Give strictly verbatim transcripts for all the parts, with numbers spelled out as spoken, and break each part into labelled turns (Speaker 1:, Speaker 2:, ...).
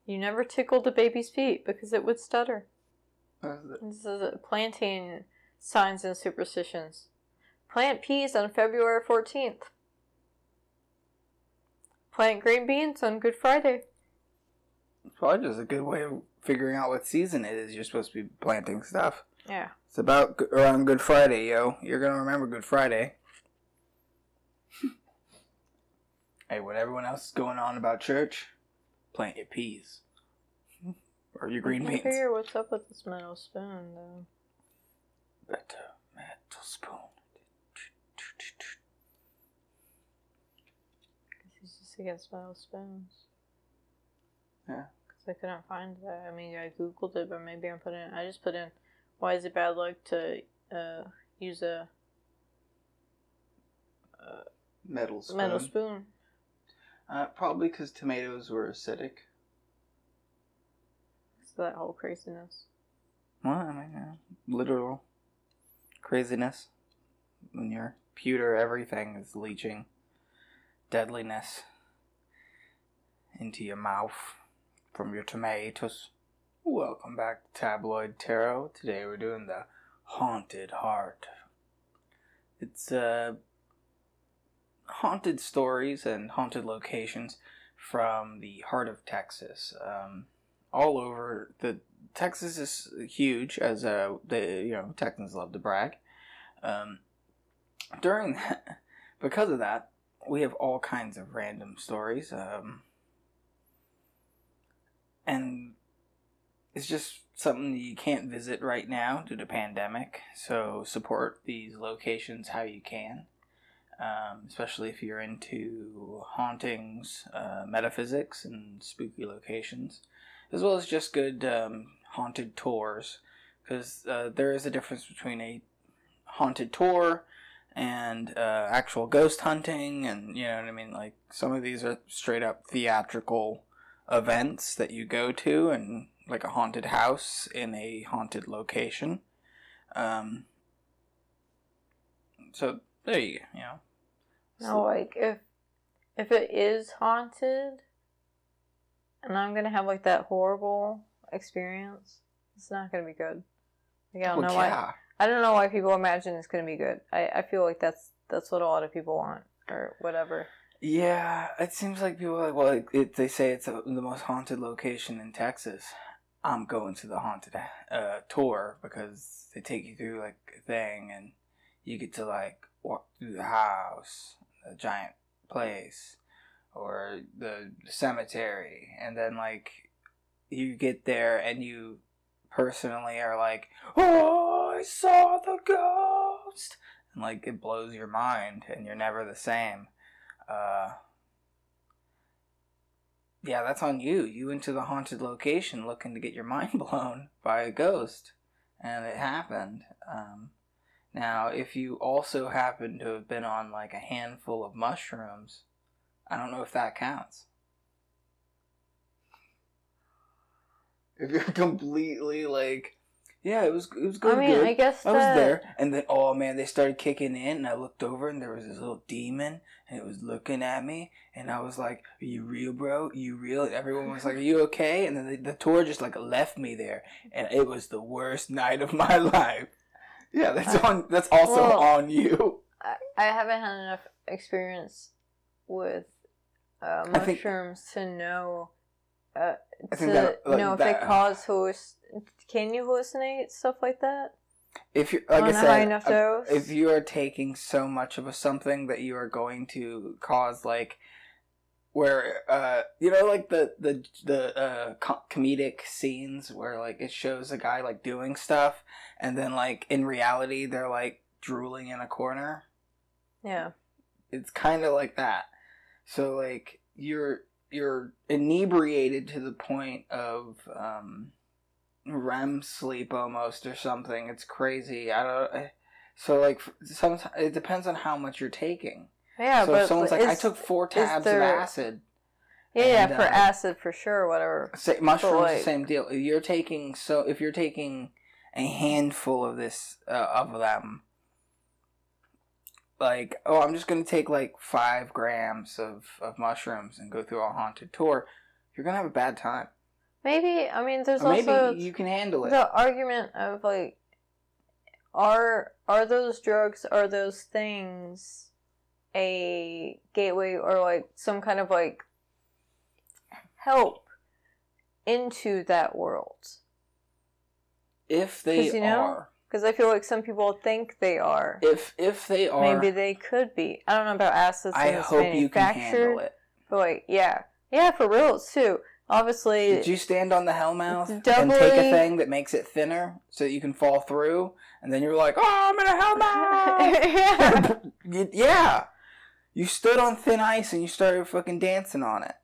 Speaker 1: You never tickled a baby's feet because it would stutter.
Speaker 2: What is it?
Speaker 1: This is planting signs and superstitions. Plant peas on February fourteenth. Plant green beans on Good Friday.
Speaker 2: It's probably just a good way of figuring out what season it is. You're supposed to be planting stuff.
Speaker 1: Yeah.
Speaker 2: It's about around Good Friday, yo. You're going to remember Good Friday. Hey, when everyone else is going on about church, plant your peas. Or your green
Speaker 1: I
Speaker 2: beans.
Speaker 1: can't figure what's up with this metal spoon, though.
Speaker 2: Better metal spoon.
Speaker 1: He's just against metal spoons.
Speaker 2: Yeah.
Speaker 1: Because I couldn't find that. I mean, I googled it, but maybe I'm putting. I just put in, why is it bad luck to uh, use a uh,
Speaker 2: metal spoon.
Speaker 1: Metal spoon.
Speaker 2: Uh, probably because tomatoes were acidic.
Speaker 1: So that whole craziness.
Speaker 2: Well, I mean, yeah. Literal craziness. When your pewter, everything is leaching deadliness into your mouth from your tomatoes. Welcome back to Tabloid Tarot. Today we're doing the Haunted Heart. It's uh, haunted stories and haunted locations from the heart of Texas. Um, all over the Texas is huge, as uh, the you know Texans love to brag. Um, during that, because of that, we have all kinds of random stories. Um, and it's just something you can't visit right now due to pandemic. So support these locations how you can, um, especially if you're into hauntings, uh, metaphysics, and spooky locations, as well as just good um, haunted tours. Because uh, there is a difference between a haunted tour and uh, actual ghost hunting, and you know what I mean. Like some of these are straight up theatrical events that you go to, and like a haunted house in a haunted location. Um, so there you go. You know.
Speaker 1: No, like if if it is haunted, and I'm gonna have like that horrible experience, it's not gonna be good. Like, I don't
Speaker 2: well,
Speaker 1: know
Speaker 2: yeah.
Speaker 1: why. I don't know why people imagine it's gonna be good. I, I feel like that's that's what a lot of people want or whatever.
Speaker 2: Yeah, it seems like people are like, well, it, it, they say it's a, the most haunted location in Texas. I'm going to the haunted uh, tour because they take you through like a thing, and you get to like walk through the house, the giant place, or the cemetery, and then like you get there and you personally are like, oh, I saw the ghost, and like it blows your mind, and you're never the same. Uh, yeah, that's on you. You went to the haunted location looking to get your mind blown by a ghost, and it happened. Um, now, if you also happen to have been on like a handful of mushrooms, I don't know if that counts. If you're completely like, yeah, it was it was good.
Speaker 1: I mean,
Speaker 2: good.
Speaker 1: I guess
Speaker 2: I was
Speaker 1: that...
Speaker 2: there, and then oh man, they started kicking in, and I looked over, and there was this little demon, and it was looking at me, and I was like, "Are you real, bro? Are you real?" And everyone was like, "Are you okay?" And then the, the tour just like left me there, and it was the worst night of my life. Yeah, that's
Speaker 1: I,
Speaker 2: on. That's also
Speaker 1: well,
Speaker 2: on you.
Speaker 1: I, I haven't had enough experience with uh, mushrooms think, to know. Uh,
Speaker 2: I
Speaker 1: to
Speaker 2: think that, like,
Speaker 1: know if
Speaker 2: that,
Speaker 1: they cause halluc- can you hallucinate stuff like that?
Speaker 2: If you like
Speaker 1: on
Speaker 2: I
Speaker 1: a
Speaker 2: said,
Speaker 1: high enough dose?
Speaker 2: If you are taking so much of a something that you are going to cause like, where uh you know like the the the uh co- comedic scenes where like it shows a guy like doing stuff, and then like in reality they're like drooling in a corner.
Speaker 1: Yeah,
Speaker 2: it's kind of like that. So like you're. You're inebriated to the point of um, R E M sleep almost or something. It's crazy. I don't. So like sometimes it depends on how much you're taking.
Speaker 1: Yeah,
Speaker 2: so
Speaker 1: but
Speaker 2: if someone's like,
Speaker 1: is,
Speaker 2: I took four tabs
Speaker 1: there...
Speaker 2: of acid.
Speaker 1: Yeah,
Speaker 2: and,
Speaker 1: yeah, for
Speaker 2: uh,
Speaker 1: acid for sure, whatever.
Speaker 2: Say, mushrooms,
Speaker 1: like...
Speaker 2: the same deal. You're taking so if you're taking a handful of this uh, of them. Like, oh, I'm just going to take like five grams of, of mushrooms and go through a haunted tour. You're going to have a bad time.
Speaker 1: Maybe, I mean, there's
Speaker 2: Or maybe
Speaker 1: also
Speaker 2: you can handle it.
Speaker 1: the argument of, like, are are those drugs, are those things a gateway or, like, some kind of, like, help into that world?
Speaker 2: If they
Speaker 1: you know,
Speaker 2: are.
Speaker 1: Because I feel like some people think they are.
Speaker 2: If if they are.
Speaker 1: Maybe they could be. I don't know about assets
Speaker 2: I
Speaker 1: and it's
Speaker 2: hope you can handle it.
Speaker 1: But, like, yeah. Yeah, for real, too. Obviously...
Speaker 2: Did you stand on the hellmouth
Speaker 1: doubly...
Speaker 2: and take a thing that makes it thinner so that you can fall through? And then you're like, oh, I'm in a hellmouth! yeah. yeah! You stood on thin ice and you started fucking dancing on it.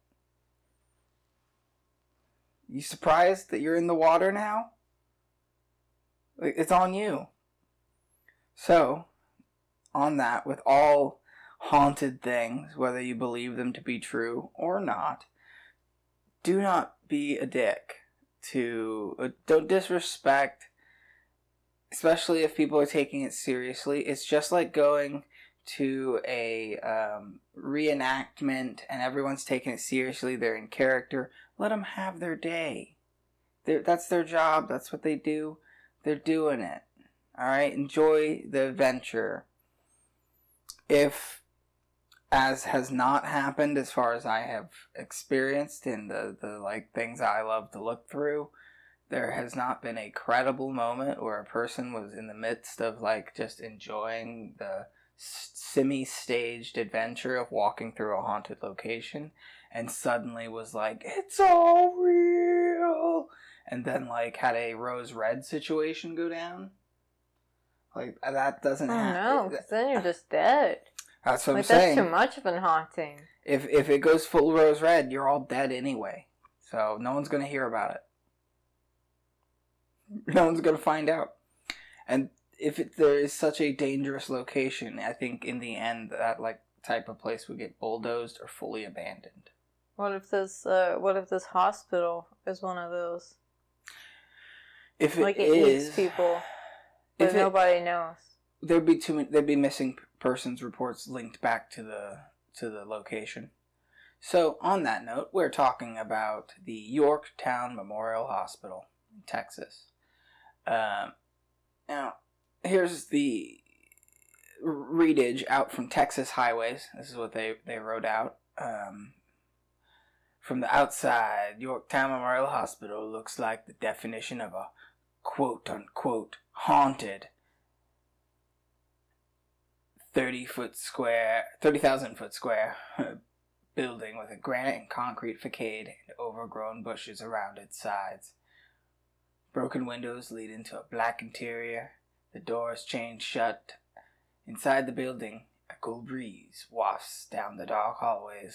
Speaker 2: You surprised that you're in the water now? It's on you. So, on that, with all haunted things, whether you believe them to be true or not, do not be a dick to, uh, don't disrespect, especially if people are taking it seriously. It's just like going to a um, reenactment and everyone's taking it seriously, they're in character. Let them have their day. They're, that's their job, that's what they do. They're doing it. Alright? Enjoy the adventure. If, as has not happened as far as I have experienced in the, the like things I love to look through, there has not been a credible moment where a person was in the midst of like just enjoying the semi-staged adventure of walking through a haunted location and suddenly was like, it's all real! And then, like, had a Rose Red situation go down. Like, that doesn't
Speaker 1: oh,
Speaker 2: happen.
Speaker 1: No, because then you're just dead.
Speaker 2: That's what
Speaker 1: like,
Speaker 2: I'm saying.
Speaker 1: That's too much of a haunting.
Speaker 2: If if it goes full Rose Red, you're all dead anyway. So, no one's going to hear about it. No one's going to find out. And if it, there is such a dangerous location, I think in the end, that, like, type of place would get bulldozed or fully abandoned.
Speaker 1: What if this, uh, what if this hospital is one of those?
Speaker 2: If it
Speaker 1: like it
Speaker 2: is,
Speaker 1: eats people, but
Speaker 2: if
Speaker 1: nobody
Speaker 2: it,
Speaker 1: knows.
Speaker 2: There'd be too many. There'd be missing persons reports linked back to the to the location. So, on that note, we're talking about the Yorktown Memorial Hospital in Texas. Um, now, here's the readage out from Texas Highways. This is what they they wrote out. Um, From the outside, Yorktown Memorial Hospital looks like the definition of a quote-unquote haunted thirty foot square, thirty thousand foot square building with a granite and concrete facade and overgrown bushes around its sides. Broken windows lead into a black interior, the doors chained shut. Inside the building, a cool breeze wafts down the dark hallways.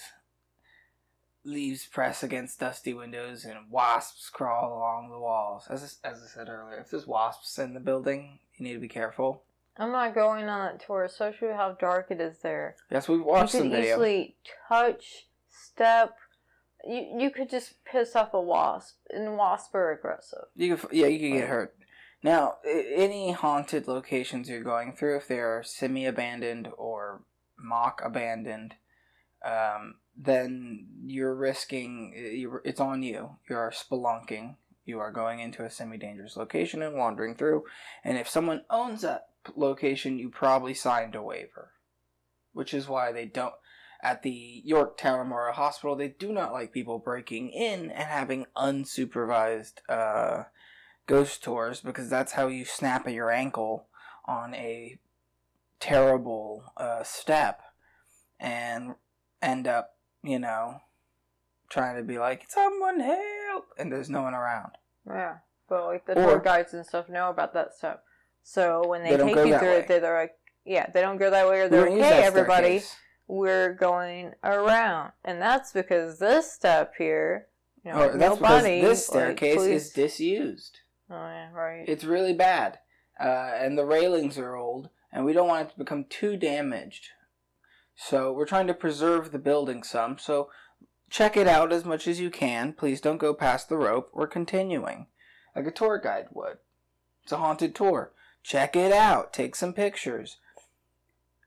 Speaker 2: Leaves press against dusty windows and wasps crawl along the walls. As I, as I said earlier, if there's wasps in the building, you need to be careful.
Speaker 1: I'm not going on that tour, especially how dark it is there.
Speaker 2: Yes, we've watched
Speaker 1: some
Speaker 2: video.
Speaker 1: You could easily touch, step. You you could just piss off a wasp, and wasps are aggressive.
Speaker 2: You could, yeah, you could get hurt. Now, any haunted locations you're going through, if they are semi-abandoned or mock-abandoned, um... then you're risking, it's on you. You are spelunking. You are going into a semi-dangerous location and wandering through. And if someone owns that location, you probably signed a waiver. Which is why they don't, at the Yorktown Memorial Hospital, they do not like people breaking in and having unsupervised uh, ghost tours, because that's how you snap at your ankle on a terrible uh, step and end up, you know, trying to be like, someone help, and there's no one around.
Speaker 1: Yeah, but like the
Speaker 2: Or,
Speaker 1: tour guides and stuff know about that stuff. So when they,
Speaker 2: they
Speaker 1: take you through it, they're like, yeah, they don't go that way, or they're like, hey, everybody, we're going around. And that's because this step here, you know,
Speaker 2: oh, that's
Speaker 1: nobody.
Speaker 2: This staircase
Speaker 1: like,
Speaker 2: is disused.
Speaker 1: Oh, yeah, right.
Speaker 2: It's really bad. Uh, and the railings are old, and we don't want it to become too damaged. So we're trying to preserve the building some, so check it out as much as you can. Please don't go past the rope. We're continuing, like a tour guide would. It's a haunted tour. Check it out. Take some pictures.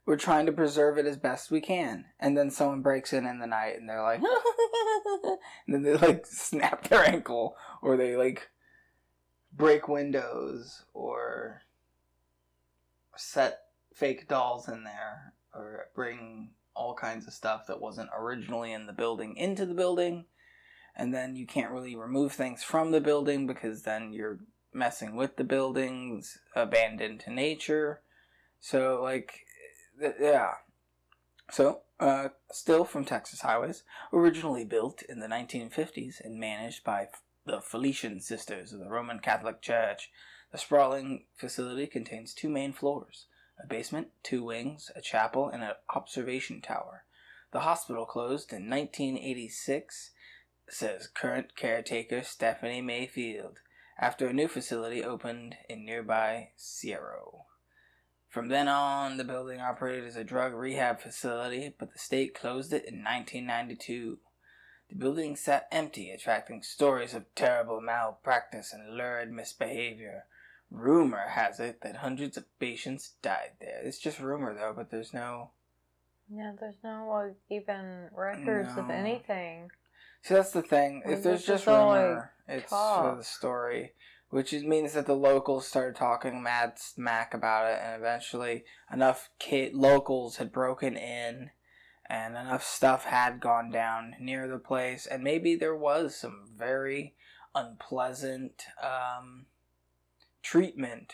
Speaker 2: we're trying to preserve it as best we can. And then someone breaks in in the night and they're like, and then they like snap their ankle, or they like break windows, or set fake dolls in there, or bring all kinds of stuff that wasn't originally in the building into the building. And then you can't really remove things from the building because then you're messing with the buildings, abandoned to nature. So, like, yeah. So, uh, still from Texas Highways, originally built in the nineteen fifties and managed by the Felician Sisters of the Roman Catholic Church, the sprawling facility contains two main floors, a basement, two wings, a chapel, and an observation tower. The hospital closed in nineteen eighty-six, says current caretaker Stephanie Mayfield, after a new facility opened in nearby Cerro. From then on, the building operated as a drug rehab facility, but the state closed it in nineteen ninety-two. The building sat empty, attracting stories of terrible malpractice and lurid misbehavior. Rumor has it that hundreds of patients died there. It's just rumor, though, but there's no...
Speaker 1: Yeah, there's no, like, even records
Speaker 2: no.
Speaker 1: of anything.
Speaker 2: See, that's the thing.
Speaker 1: Like,
Speaker 2: if there's just
Speaker 1: all,
Speaker 2: rumor,
Speaker 1: like,
Speaker 2: it's
Speaker 1: talk.
Speaker 2: for the story. Which means that the locals started talking mad smack about it, and eventually enough kid locals had broken in, and enough stuff had gone down near the place, and maybe there was some very unpleasant um, treatment.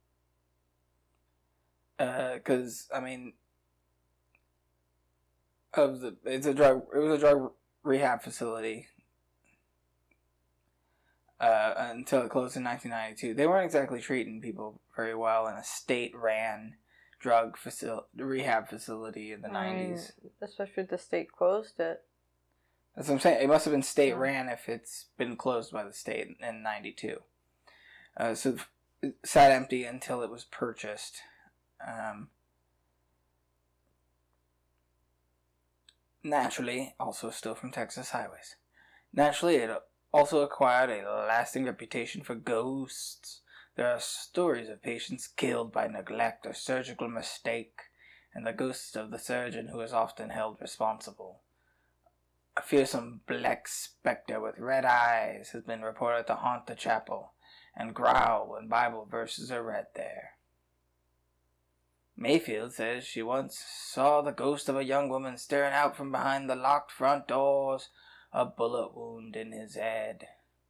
Speaker 2: Because, uh, I mean, of the it's a drug. It was a drug rehab facility. Uh, until it closed in nineteen ninety-two. They weren't exactly treating people very well in a state-ran drug facil- rehab facility in the I nineties.
Speaker 1: Mean, especially the state closed it.
Speaker 2: That's what I'm saying. It must have been state-ran if it's been closed by the state in ninety-two. Uh, so it sat empty until it was purchased. Um, naturally, also still from Texas Highways. Naturally, it also acquired a lasting reputation for ghosts. There are stories of patients killed by neglect or surgical mistake, and the ghost of the surgeon who is often held responsible. A fearsome black specter with red eyes has been reported to haunt the chapel and growl when Bible verses are read there. Mayfield says she once saw the ghost of a young woman staring out from behind the locked front doors, a bullet wound in his head.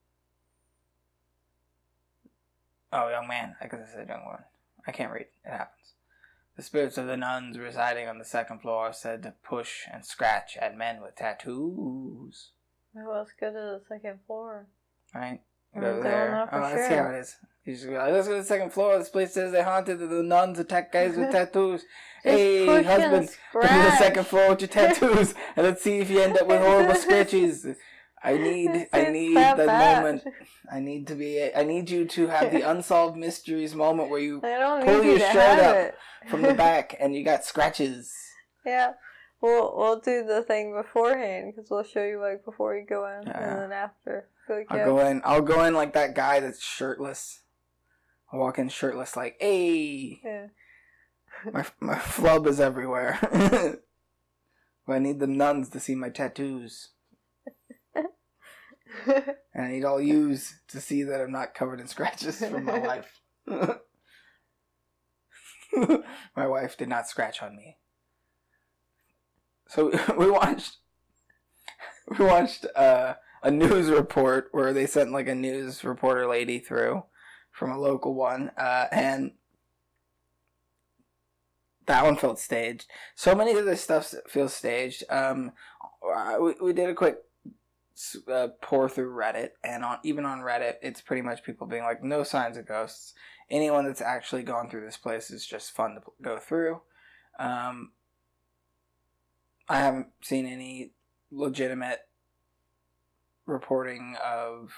Speaker 2: Oh, young man. I guess I said young woman. I can't read. It happens. The spirits of the nuns residing on the second floor are said to push and scratch at men with tattoos.
Speaker 1: Oh, let's go to the second floor.
Speaker 2: Right?
Speaker 1: Or
Speaker 2: Go
Speaker 1: is
Speaker 2: there.
Speaker 1: that one
Speaker 2: Oh,
Speaker 1: for
Speaker 2: let's
Speaker 1: sure?
Speaker 2: see how it is. You just go, let's go to the second floor. This place says they haunted the nuns attack guys with tattoos. Hey,
Speaker 1: push and
Speaker 2: husband, go to the
Speaker 1: scratch.
Speaker 2: second floor with your tattoos, and let's see if you end up with horrible scratches. I need, I
Speaker 1: It's
Speaker 2: need
Speaker 1: that
Speaker 2: that
Speaker 1: bad.
Speaker 2: moment. I need to be, I need you to have the unsolved mysteries moment where you
Speaker 1: I don't
Speaker 2: pull
Speaker 1: need
Speaker 2: your
Speaker 1: you to
Speaker 2: shirt
Speaker 1: have
Speaker 2: up
Speaker 1: it.
Speaker 2: from the back and you got scratches.
Speaker 1: Yeah. We'll, we'll do the thing beforehand, because we'll show you, like, before you go in,
Speaker 2: Yeah.
Speaker 1: and then after. So, like,
Speaker 2: I'll
Speaker 1: yeah.
Speaker 2: go in, I'll go in like that guy that's shirtless. I'll walk in shirtless like, hey.
Speaker 1: Yeah.
Speaker 2: My my flub is everywhere. I need the nuns to see my tattoos. And I need all yous to see that I'm not covered in scratches from my wife. My wife did not scratch on me. So we watched we watched uh, a news report where they sent like a news reporter lady through from a local one, uh, and that one felt staged. So many of this stuff feels staged. Um, we, we did a quick uh, pour through Reddit, and on even on Reddit, it's pretty much people being like, no signs of ghosts. Anyone that's actually gone through this place is just fun to go through. Um, I haven't seen any legitimate reporting of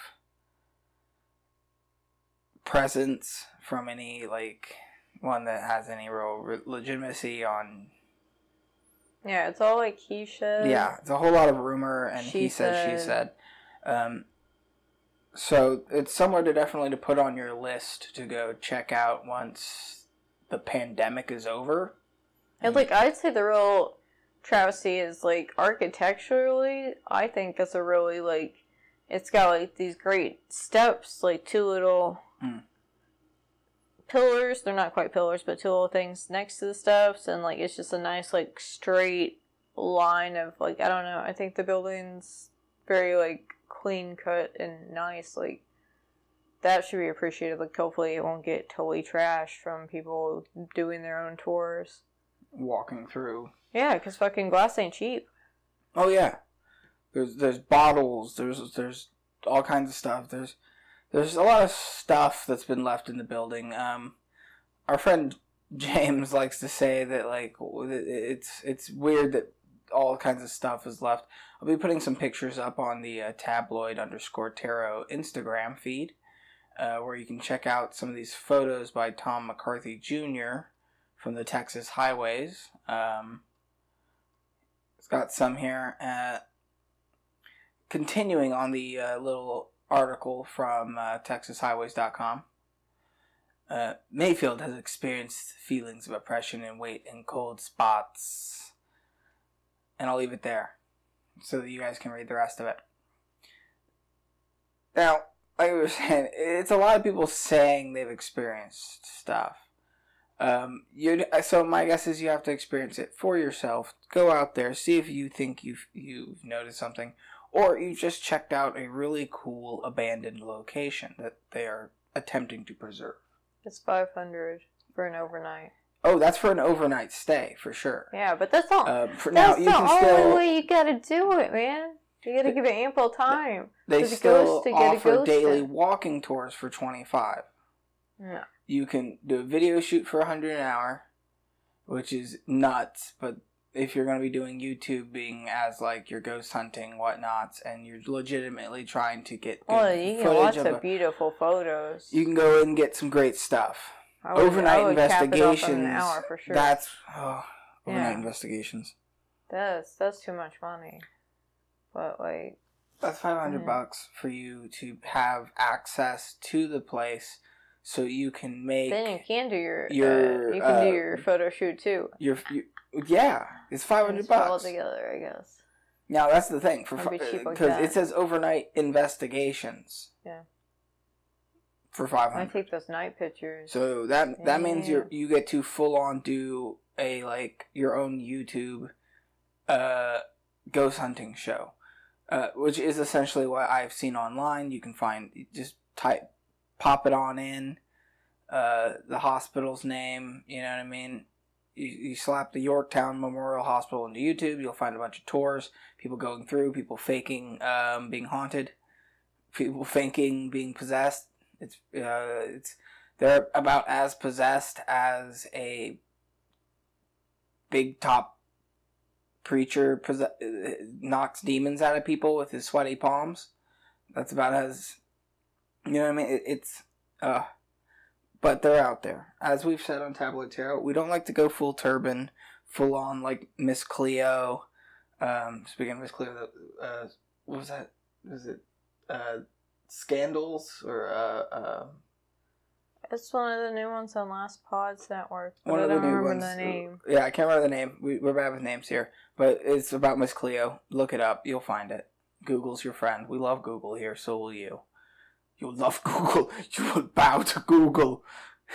Speaker 2: presence from any, like, one that has any real re- legitimacy on...
Speaker 1: Yeah, it's all like he said.
Speaker 2: Yeah, it's a whole lot of rumor and
Speaker 1: She
Speaker 2: he said,
Speaker 1: said.
Speaker 2: she said. Um, so it's somewhere to definitely to put on your list to go check out once the pandemic is over
Speaker 1: And like I'd say the real travesty is like architecturally, I think it's a really like it's got like these great steps, like two little mm. pillars. They're not quite pillars, but two little things next to the steps, and like it's just a nice like straight line of like I don't know. I think the building's very like clean cut and nice. Like that should be appreciated. Like hopefully it won't get totally trashed from people doing their own tours.
Speaker 2: Walking through.
Speaker 1: Yeah, because fucking glass ain't cheap.
Speaker 2: Oh yeah, there's there's bottles. There's there's all kinds of stuff. There's there's a lot of stuff that's been left in the building. Um, our friend James likes to say that like it's it's weird that all kinds of stuff is left. I'll be putting some pictures up on the uh, tabloid underscore tarot Instagram feed, uh, where you can check out some of these photos by Tom McCarthy Junior from the Texas highways. Um, it's got some here. Uh, continuing on the uh, little article from uh, Texas Highways dot com. Uh, Mayfield has experienced feelings of oppression and weight in cold spots. And I'll leave it there so that you guys can read the rest of it. Now, like we were saying, it's a lot of people saying they've experienced stuff. Um, you so my guess is you have to experience it for yourself. Go out there, see if you think you've you've noticed something, or you've just checked out a really cool abandoned location that they are attempting to preserve.
Speaker 1: It's five hundred for an overnight.
Speaker 2: Oh, that's for an overnight stay for sure.
Speaker 1: Yeah, but that's not.
Speaker 2: Uh, for
Speaker 1: that's
Speaker 2: now, you
Speaker 1: the
Speaker 2: can
Speaker 1: only
Speaker 2: still,
Speaker 1: way you gotta do it, man. You gotta give it ample time.
Speaker 2: They still offer daily walking tours for twenty-five.
Speaker 1: No.
Speaker 2: You can do a video shoot for one hundred an hour, which is nuts. But if you're going to be doing YouTubing as like your ghost hunting whatnots, and you're legitimately trying to get good
Speaker 1: oh, you can watch the beautiful photos.
Speaker 2: You can go and get some great stuff.
Speaker 1: I would,
Speaker 2: overnight
Speaker 1: I would
Speaker 2: investigations.
Speaker 1: Cap it off in an hour for sure.
Speaker 2: That's oh, overnight
Speaker 1: yeah.
Speaker 2: investigations.
Speaker 1: That's that's too much money. But like
Speaker 2: that's five hundred mm-hmm. bucks for you to have access to the place. So you can make.
Speaker 1: Then you can do your.
Speaker 2: your
Speaker 1: uh, you can
Speaker 2: uh,
Speaker 1: do your photo shoot too.
Speaker 2: Your, your yeah, it's five hundred bucks.
Speaker 1: All together, I guess.
Speaker 2: Now that's the thing for
Speaker 1: because
Speaker 2: like it says overnight investigations.
Speaker 1: Yeah.
Speaker 2: For five hundred.
Speaker 1: I take those night pictures.
Speaker 2: So that
Speaker 1: yeah.
Speaker 2: that means you you get to full on do a like your own YouTube, uh, ghost hunting show, uh, which is essentially what I've seen online. You can find just type. Pop it on in, uh, the hospital's name, you know what I mean? You, you slap the Yorktown Memorial Hospital into YouTube, you'll find a bunch of tours, people going through, people faking um, being haunted, people faking being possessed. It's uh, it's they're about as possessed as a big top preacher possess- knocks demons out of people with his sweaty palms. That's about as... You know what I mean? It, it's, uh, but they're out there. As we've said on Tablet Tarot, we don't like to go full turban, full on like Miss Cleo. Um, speaking of Miss Cleo, uh, what was that? Was it, uh, Scandals or, uh, uh,
Speaker 1: it's one of the new ones on Last Pods Network.
Speaker 2: One
Speaker 1: I
Speaker 2: of the
Speaker 1: don't
Speaker 2: new
Speaker 1: remember
Speaker 2: ones.
Speaker 1: the name.
Speaker 2: Yeah, I can't remember the name. We, we're bad with names here. But it's about Miss Cleo. Look it up. You'll find it. Google's your friend. We love Google here, so will you. You'll love Google. You will bow to Google.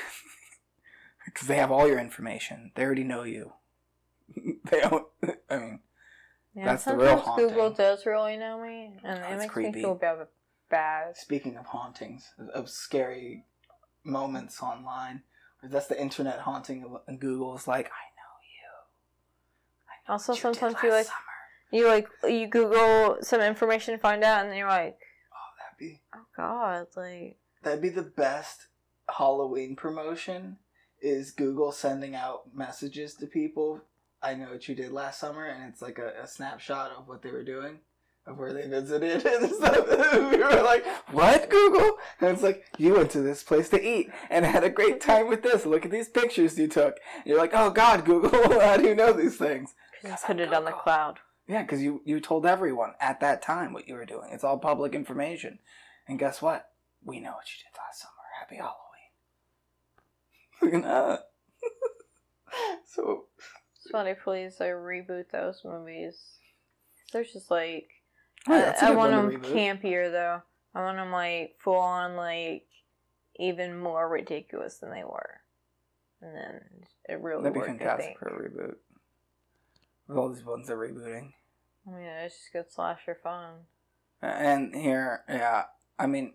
Speaker 2: Because they have all your information. They already know you. They don't, I mean,
Speaker 1: yeah,
Speaker 2: that's the real haunting.
Speaker 1: Google does really know me, and
Speaker 2: That's
Speaker 1: it makes
Speaker 2: creepy.
Speaker 1: me feel bad. bad.
Speaker 2: Speaking of hauntings, of scary moments online, that's the internet haunting of Google. Is like, I know you. I know
Speaker 1: also,
Speaker 2: what you
Speaker 1: sometimes
Speaker 2: did
Speaker 1: you
Speaker 2: last
Speaker 1: like,
Speaker 2: summer.
Speaker 1: you like, you Google some information to find out, and then you're like,
Speaker 2: Be,
Speaker 1: oh god, like
Speaker 2: that'd be the best Halloween promotion is Google sending out messages to people. I know what you did last summer, and it's like a, a snapshot of what they were doing, of where they visited and stuff. We were like, what, Google? And it's like, you went to this place to eat and had a great time with this. Look at these pictures you took. And you're like, oh god, Google, how do you know these things?
Speaker 1: Just put it on the cloud.
Speaker 2: Yeah, because you, you told everyone at that time what you were doing. It's all public information. And guess what? We know what you did last summer. Happy Halloween. Look at that. so,
Speaker 1: Somebody please like reboot those movies. They're just like
Speaker 2: Oh, yeah, that's a
Speaker 1: I, I
Speaker 2: good
Speaker 1: want
Speaker 2: one
Speaker 1: them
Speaker 2: to reboot.
Speaker 1: campier though. I want them like full on like even more ridiculous than they were, and then it really
Speaker 2: That'd be
Speaker 1: worked. I
Speaker 2: fantastic
Speaker 1: think.
Speaker 2: for a reboot. With all these ones they're rebooting.
Speaker 1: I mean, it's just good slasher fun.
Speaker 2: And here, yeah, I mean,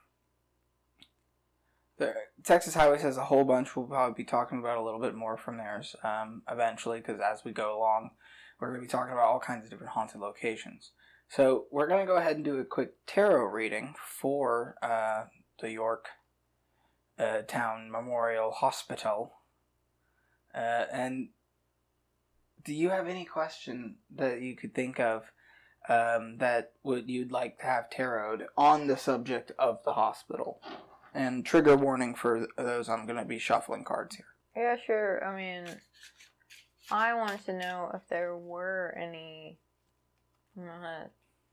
Speaker 2: the Texas Highways has a whole bunch. We'll probably be talking about a little bit more from theirs um, eventually, because as we go along, we're going to be talking about all kinds of different haunted locations. So we're going to go ahead and do a quick tarot reading for uh, the York uh, Town Memorial Hospital. Uh, and do you have any question that you could think of um, that would you'd like to have tarot on the subject of the hospital? And trigger warning for those, I'm going to be shuffling cards here.
Speaker 1: Yeah, sure. I mean, I wanted to know if there were any uh,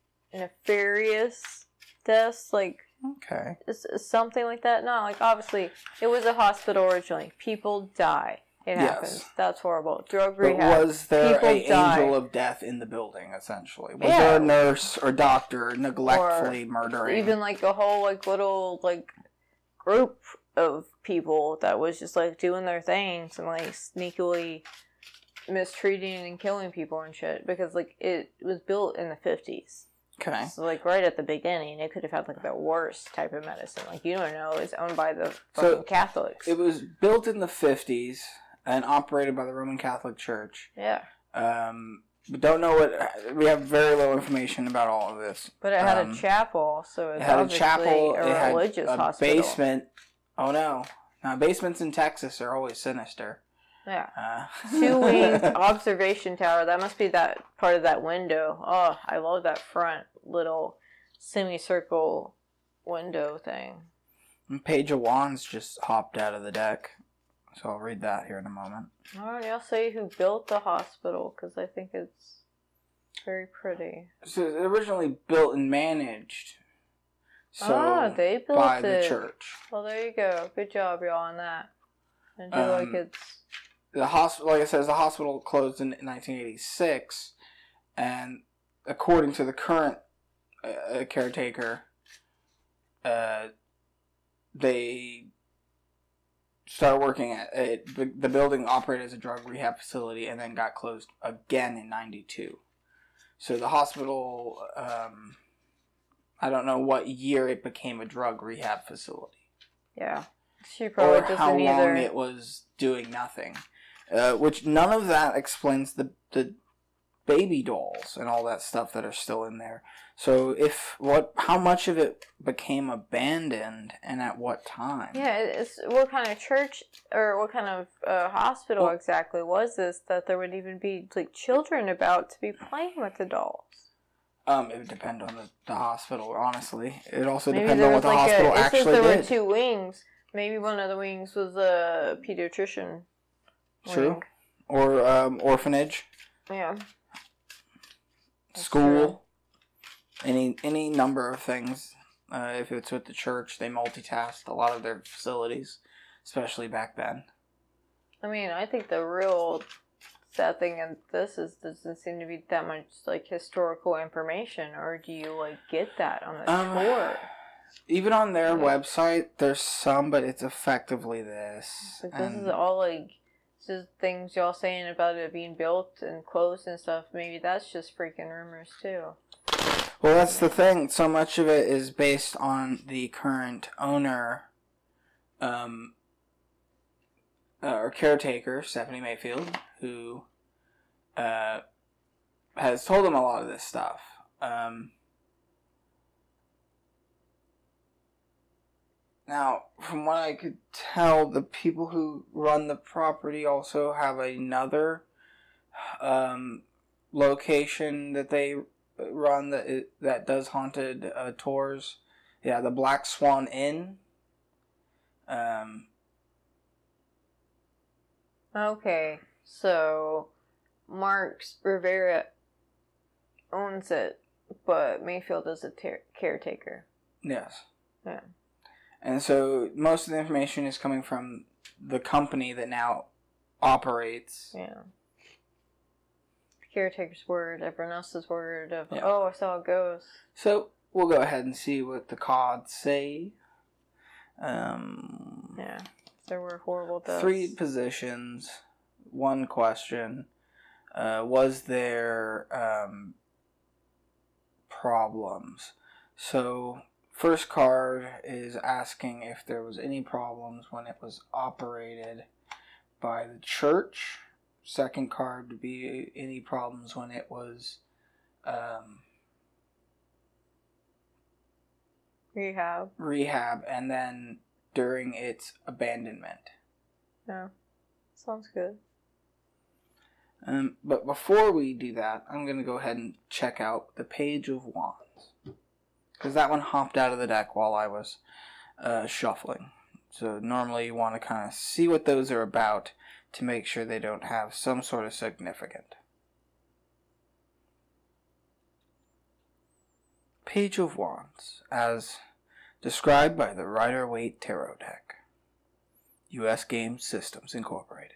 Speaker 1: nefarious deaths, like
Speaker 2: Okay.
Speaker 1: something like that. No, like obviously it was a hospital originally. People die. It
Speaker 2: Yes.
Speaker 1: happens. That's horrible. Drug
Speaker 2: But
Speaker 1: rehab.
Speaker 2: was there
Speaker 1: People
Speaker 2: a
Speaker 1: die.
Speaker 2: angel of death in the building, essentially? Was
Speaker 1: Yeah.
Speaker 2: there a nurse or doctor neglectfully murdering?
Speaker 1: Even like a whole like little like group of people that was just like doing their things and like sneakily mistreating and killing people and shit, because like it was built in the fifties.
Speaker 2: Okay.
Speaker 1: So like right at the beginning, it could have had like the worst type of medicine. Like you don't know, it's owned by the fucking
Speaker 2: So,
Speaker 1: Catholics.
Speaker 2: It was built in the fifties and operated by the Roman Catholic Church.
Speaker 1: Yeah.
Speaker 2: Um, we don't know what... We have very little information about all of this.
Speaker 1: But it had
Speaker 2: Um,
Speaker 1: a chapel, so it's
Speaker 2: It had a
Speaker 1: obviously
Speaker 2: chapel.
Speaker 1: a
Speaker 2: It had
Speaker 1: religious
Speaker 2: a
Speaker 1: hospital.
Speaker 2: basement. Oh no! Now basements in Texas are always sinister.
Speaker 1: Yeah.
Speaker 2: Uh,
Speaker 1: Two winged observation tower. That must be that part of that window. Oh, I love that front little semicircle window thing.
Speaker 2: And Page of Wands just hopped out of the deck, so I'll read that here in a moment.
Speaker 1: Alright, I'll say who built the hospital, because I think it's very pretty.
Speaker 2: So it was originally built and managed. So
Speaker 1: ah, they built
Speaker 2: by
Speaker 1: it.
Speaker 2: the church.
Speaker 1: Well, there you go. Good job, y'all, on that. I do
Speaker 2: Um,
Speaker 1: like it's...
Speaker 2: The hospital, like I said, the hospital closed in nineteen eighty-six, and according to the current uh, caretaker, uh, they started working at it. The, the building operated as a drug rehab facility, and then got closed again in ninety-two. So the hospital, um, I don't know what year it became a drug rehab facility.
Speaker 1: Yeah. She probably
Speaker 2: Or
Speaker 1: doesn't
Speaker 2: how long
Speaker 1: either.
Speaker 2: it was doing nothing. Uh, which none of that explains the the baby dolls and all that stuff that are still in there. So if what how much of it became abandoned and at what time?
Speaker 1: Yeah, it's what kind of church or what kind of uh, hospital
Speaker 2: Well,
Speaker 1: exactly was this that there would even be like children about to be playing with the dolls?
Speaker 2: Um, it would depend on the, the hospital. Honestly, it also
Speaker 1: Maybe
Speaker 2: depends
Speaker 1: there
Speaker 2: on what
Speaker 1: was
Speaker 2: the
Speaker 1: like
Speaker 2: hospital
Speaker 1: a. It
Speaker 2: actually
Speaker 1: says there
Speaker 2: did.
Speaker 1: were two wings. Maybe one of the wings was a pediatrician.
Speaker 2: True.
Speaker 1: Wing.
Speaker 2: Or um, orphanage,
Speaker 1: Yeah. That's
Speaker 2: school, any any number of things. Uh, if it's with the church, they multitasked a lot of their facilities, especially back then.
Speaker 1: I mean, I think the real sad thing in this is doesn't seem to be that much like historical information, or do you like get that on the
Speaker 2: Um,
Speaker 1: tour?
Speaker 2: Even on their
Speaker 1: Yeah.
Speaker 2: website, there's some, but it's effectively this.
Speaker 1: Like this is
Speaker 2: And-
Speaker 1: all like just things y'all saying about it being built and closed and stuff. Maybe that's just freaking rumors too.
Speaker 2: Well, that's the thing. So much of it is based on the current owner, um, uh, or caretaker, Stephanie Mayfield, who uh, has told them a lot of this stuff. Um, now, from what I could tell, the people who run the property also have another um, location that they run that that does haunted uh, tours. Yeah, the Black Swan Inn. Um,
Speaker 1: Okay, so Marks Rivera owns it, but Mayfield is a ter- caretaker.
Speaker 2: yes.
Speaker 1: Yeah.
Speaker 2: And so most of the information is coming from the company that now operates
Speaker 1: Yeah. caretaker's word, everyone else's word of,
Speaker 2: yeah.
Speaker 1: oh, that's how it goes.
Speaker 2: So, we'll go ahead and see what the cards say. Um,
Speaker 1: yeah, there were horrible deaths.
Speaker 2: Three positions, one question. Uh, was there um, problems? So, first card is asking if there was any problems when it was operated by the church. Second card would be any problems when it was um,
Speaker 1: rehab.
Speaker 2: Rehab, and then during its abandonment.
Speaker 1: Yeah, sounds good.
Speaker 2: Um, but before we do that, I'm going to go ahead and check out the Page of Wands. Because that one hopped out of the deck while I was uh, shuffling. So normally you want to kind of see what those are about to make sure they don't have some sort of significant. Page of Wands, as described by the Rider-Waite Tarot deck. U S Game Systems Incorporated.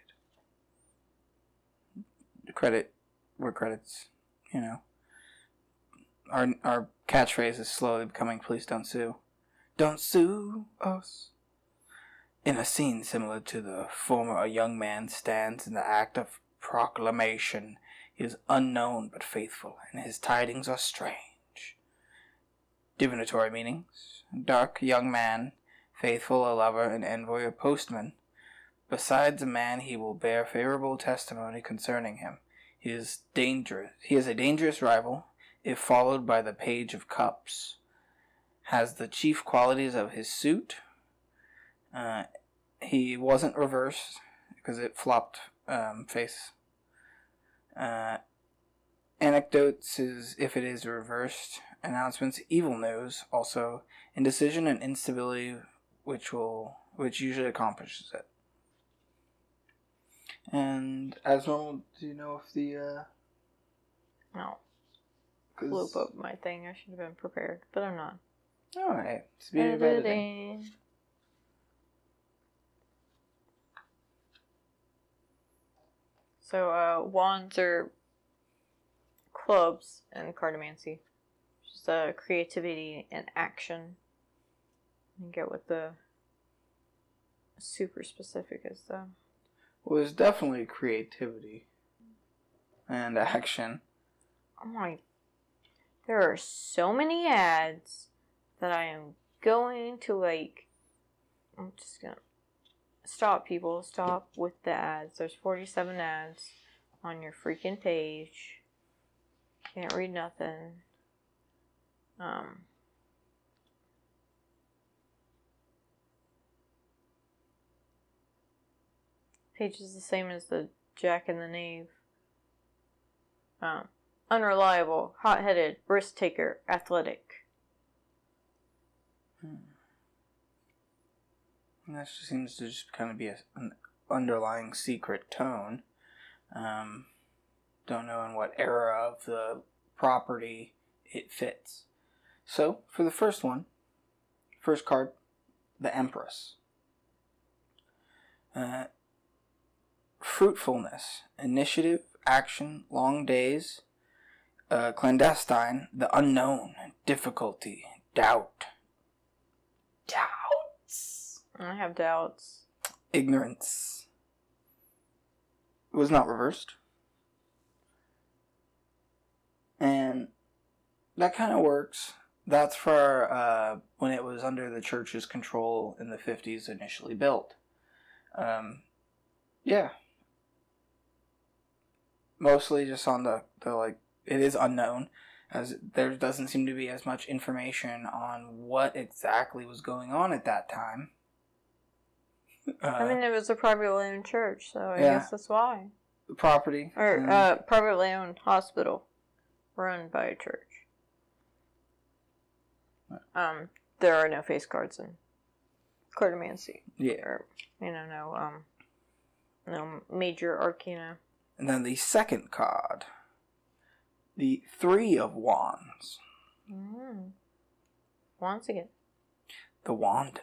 Speaker 2: Credit where credit's, you know. Our our catchphrase is slowly becoming "Please don't sue." Don't sue us. In a scene similar to the former, a young man stands in the act of proclamation. He is unknown but faithful, and his tidings are strange. Divinatory meanings: dark young man, faithful, a lover, an envoy, or postman. Besides a man, he will bear favorable testimony concerning him. He is dangerous. He is a dangerous rival, if followed by the Page of Cups. Has the chief qualities of his suit. Uh, he wasn't reversed because it flopped um, face. Uh, anecdotes is if it is reversed. Announcements, evil news. Also, indecision and instability, which will which usually accomplishes it. And as normal, do you know if the uh
Speaker 1: no blew up my thing? I should have been prepared, but I'm not.
Speaker 2: Alright. Speaking of editing.
Speaker 1: So uh wands are clubs in cartomancy. Just uh creativity and action. And get what the super specific is though.
Speaker 2: Well, there's definitely creativity and action.
Speaker 1: Oh my, there are so many ads that I am going to like, I'm just gonna stop people, stop with the ads. There's forty-seven ads on your freaking page. Can't read nothing. Um... Page is the same as the Jack and the Knave. Um, unreliable, hot-headed, risk-taker, athletic.
Speaker 2: Hmm. That just seems to just kind of be a, an underlying secret tone. Um, don't know in what era of the property it fits. So, for the first one, first card, the Empress. Uh... Fruitfulness, initiative, action, long days, uh, clandestine, the unknown, difficulty, doubt. Doubts.
Speaker 1: I have doubts.
Speaker 2: Ignorance. It was not reversed. And that kind of works. That's for uh, when it was under the church's control in the fifties initially built. Um, yeah. Mostly just on the, the, like, it is unknown, as there doesn't seem to be as much information on what exactly was going on at that time. Uh,
Speaker 1: I mean, it was a privately owned church, so I
Speaker 2: yeah.
Speaker 1: guess that's why.
Speaker 2: The property.
Speaker 1: Or,
Speaker 2: um,
Speaker 1: uh, privately owned hospital run by a church. Um, there are no face cards in cartomancy.
Speaker 2: Yeah.
Speaker 1: Or, you know, no, um, no major arcana.
Speaker 2: And then the second card, the Three of Wands.
Speaker 1: Mm. Once again.
Speaker 2: The Wandening.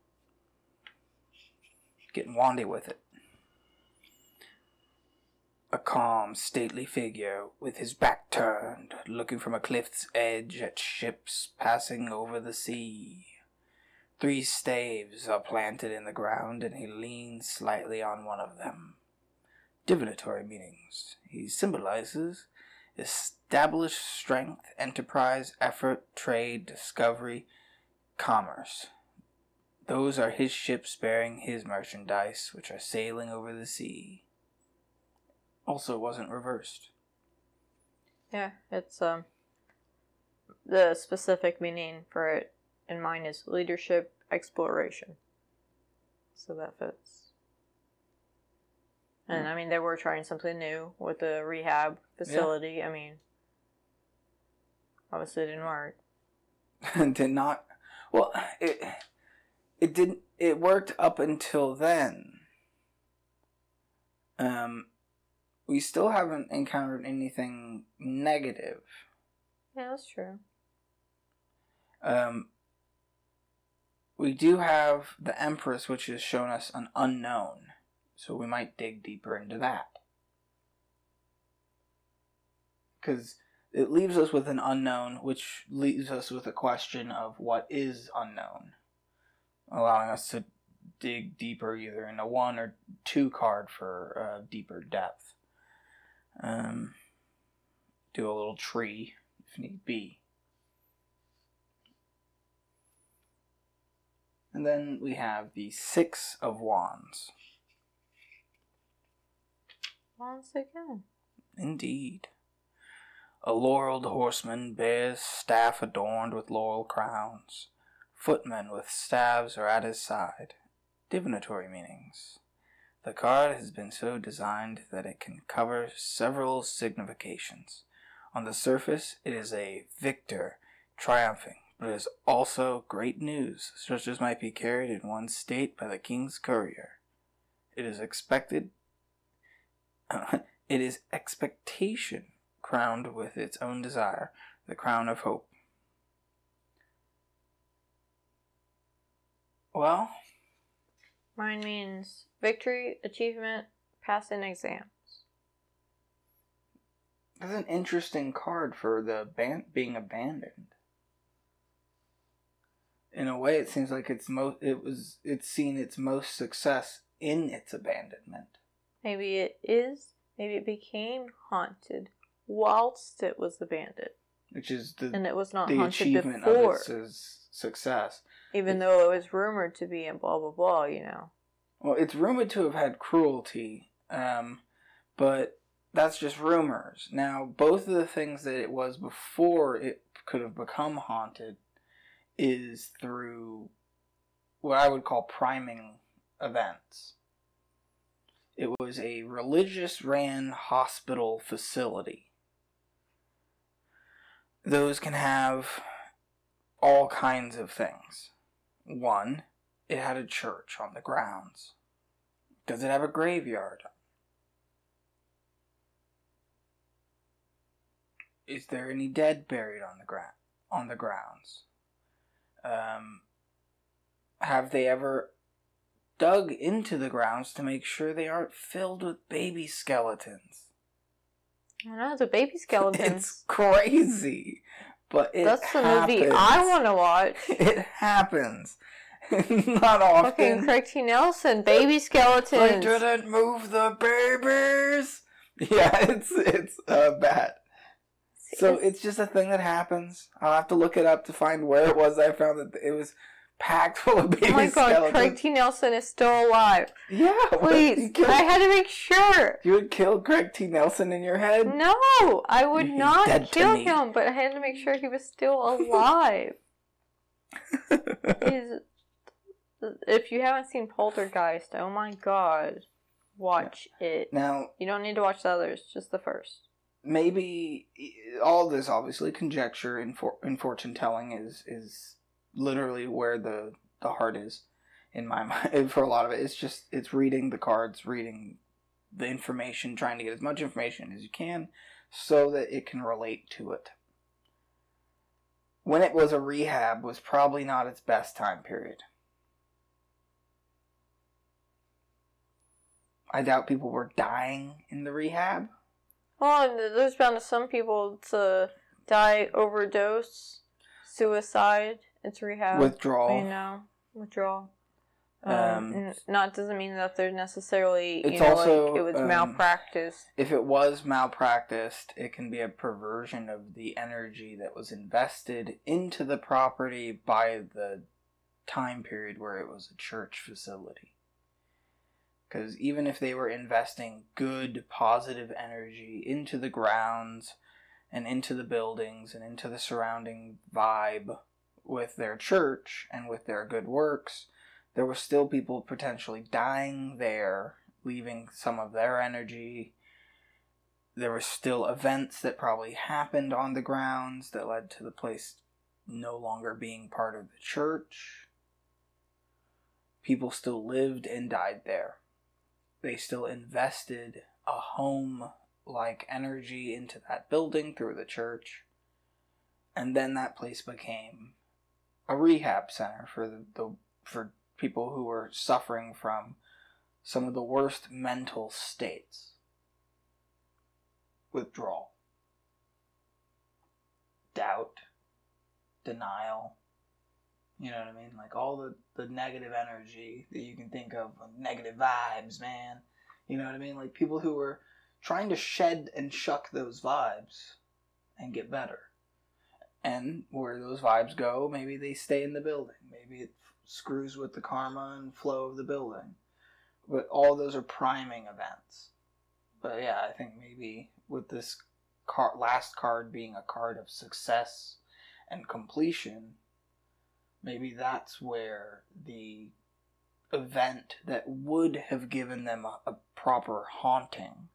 Speaker 2: Getting wandy with it. A calm, stately figure, with his back turned, looking from a cliff's edge at ships passing over the sea. Three staves are planted in the ground, and he leans slightly on one of them. Divinatory meanings. He symbolizes established strength, enterprise, effort, trade, discovery, commerce. Those are his ships bearing his merchandise, which are sailing over the sea. Also wasn't reversed.
Speaker 1: Yeah, it's, um, the specific meaning for it in mine is leadership exploration. So that fits. And, I mean, they were trying something new with the rehab facility. Yeah. I mean, obviously it didn't work.
Speaker 2: Did not. Well, it, it didn't, it worked up until then. Um... We still haven't encountered anything negative.
Speaker 1: Yeah, that's true.
Speaker 2: Um, we do have the Empress, which has shown us an unknown. So we might dig deeper into that. Because it leaves us with an unknown, which leaves us with a question of what is unknown. Allowing us to dig deeper either in a one or two card for uh, deeper depth. Um, do a little tree if need be. And then we have the Six of Wands.
Speaker 1: Once again.
Speaker 2: Indeed. A laureled horseman bears staff adorned with laurel crowns. Footmen with staves are at his side. Divinatory meanings. The card has been so designed that it can cover several significations. On the surface, it is a victor, triumphing, but it is also great news, such as might be carried in one state by the king's courier. It is expected, uh, it is expectation crowned with its own desire, the crown of hope. Well...
Speaker 1: Mine means victory, achievement, passing exams.
Speaker 2: That's an interesting card for the ban- being abandoned. In a way, it seems like it's mo- it was it's seen its most success in its abandonment.
Speaker 1: Maybe it is. Maybe it became haunted whilst it was abandoned.
Speaker 2: Which is the
Speaker 1: and it was not
Speaker 2: the
Speaker 1: haunted
Speaker 2: achievement
Speaker 1: before.
Speaker 2: of its success.
Speaker 1: Even
Speaker 2: it,
Speaker 1: though it was rumored to be and blah blah blah, you know.
Speaker 2: Well, it's rumored to have had cruelty, um, but that's just rumors. Now, both of the things that it was before it could have become haunted is through what I would call priming events. It was a religious-ran hospital facility. Those can have all kinds of things. One, it had a church on the grounds. Does it have a graveyard? Is there any dead buried on the gra- on the grounds? Um, have they ever dug into the grounds to make sure they aren't filled with baby skeletons?
Speaker 1: I know, the baby skeletons.
Speaker 2: It's crazy, but it
Speaker 1: That's the
Speaker 2: happens.
Speaker 1: movie I want to watch.
Speaker 2: It happens. Not often.
Speaker 1: Fucking Craig T. Nelson, baby skeletons.
Speaker 2: I didn't move the babies. Yeah, it's it's uh, bad. So it's just a thing that happens. I'll have to look it up to find where it was. I found that it was packed full of baby skeletons. Oh my god,
Speaker 1: skeletons. Craig T. Nelson is still alive.
Speaker 2: Yeah,
Speaker 1: please. I had to make sure.
Speaker 2: You would kill Craig T. Nelson in your head?
Speaker 1: No, I would
Speaker 2: He's
Speaker 1: not kill him, but I had to make sure he was still alive. He's, if you haven't seen Poltergeist, oh my god, watch yeah. it.
Speaker 2: Now,
Speaker 1: you don't need to watch the others, just the first.
Speaker 2: Maybe all this, obviously, conjecture in, for, in fortune telling is is literally where the, the heart is in my mind. For a lot of it, it's just it's reading the cards, reading the information, trying to get as much information as you can so that it can relate to it. When it was a rehab was probably not its best time period. I doubt people were dying in the rehab.
Speaker 1: Well, and there's bound to some people to die overdose, suicide. It's rehab.
Speaker 2: Withdrawal.
Speaker 1: You know, withdrawal. Um,
Speaker 2: Um,
Speaker 1: n- not doesn't mean that they're necessarily, you
Speaker 2: it's
Speaker 1: know,
Speaker 2: also,
Speaker 1: like it was
Speaker 2: um,
Speaker 1: malpractice.
Speaker 2: If it was malpracticed, it can be a perversion of the energy that was invested into the property by the time period where it was a church facility. Because even if they were investing good, positive energy into the grounds and into the buildings and into the surrounding vibe with their church and with their good works, there were still people potentially dying there, leaving some of their energy. There were still events that probably happened on the grounds that led to the place no longer being part of the church. People still lived and died there. They still invested a home-like energy into that building through the church. And then that place became a rehab center for the, the for people who were suffering from some of the worst mental states. Withdrawal. Doubt. Denial. You know what I mean? Like all the, the negative energy that you can think of. Negative vibes, man. You know what I mean? Like people who were trying to shed and shuck those vibes and get better. And where those vibes go, maybe they stay in the building. Maybe it screws with the karma and flow of the building. But all those are priming events. But yeah, I think maybe with this car- last card being a card of success and completion, maybe that's where the event that would have given them a, a proper haunting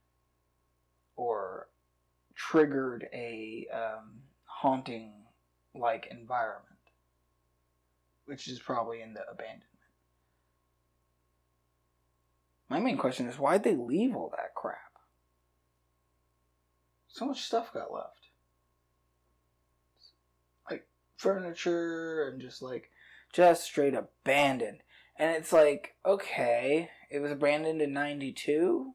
Speaker 2: or triggered a um, haunting-like environment, which is probably in the abandonment. My main question is, why'd they leave all that crap? So much stuff got left. Like, furniture and just like, just straight abandoned. And it's like, okay, it was abandoned in ninety-two?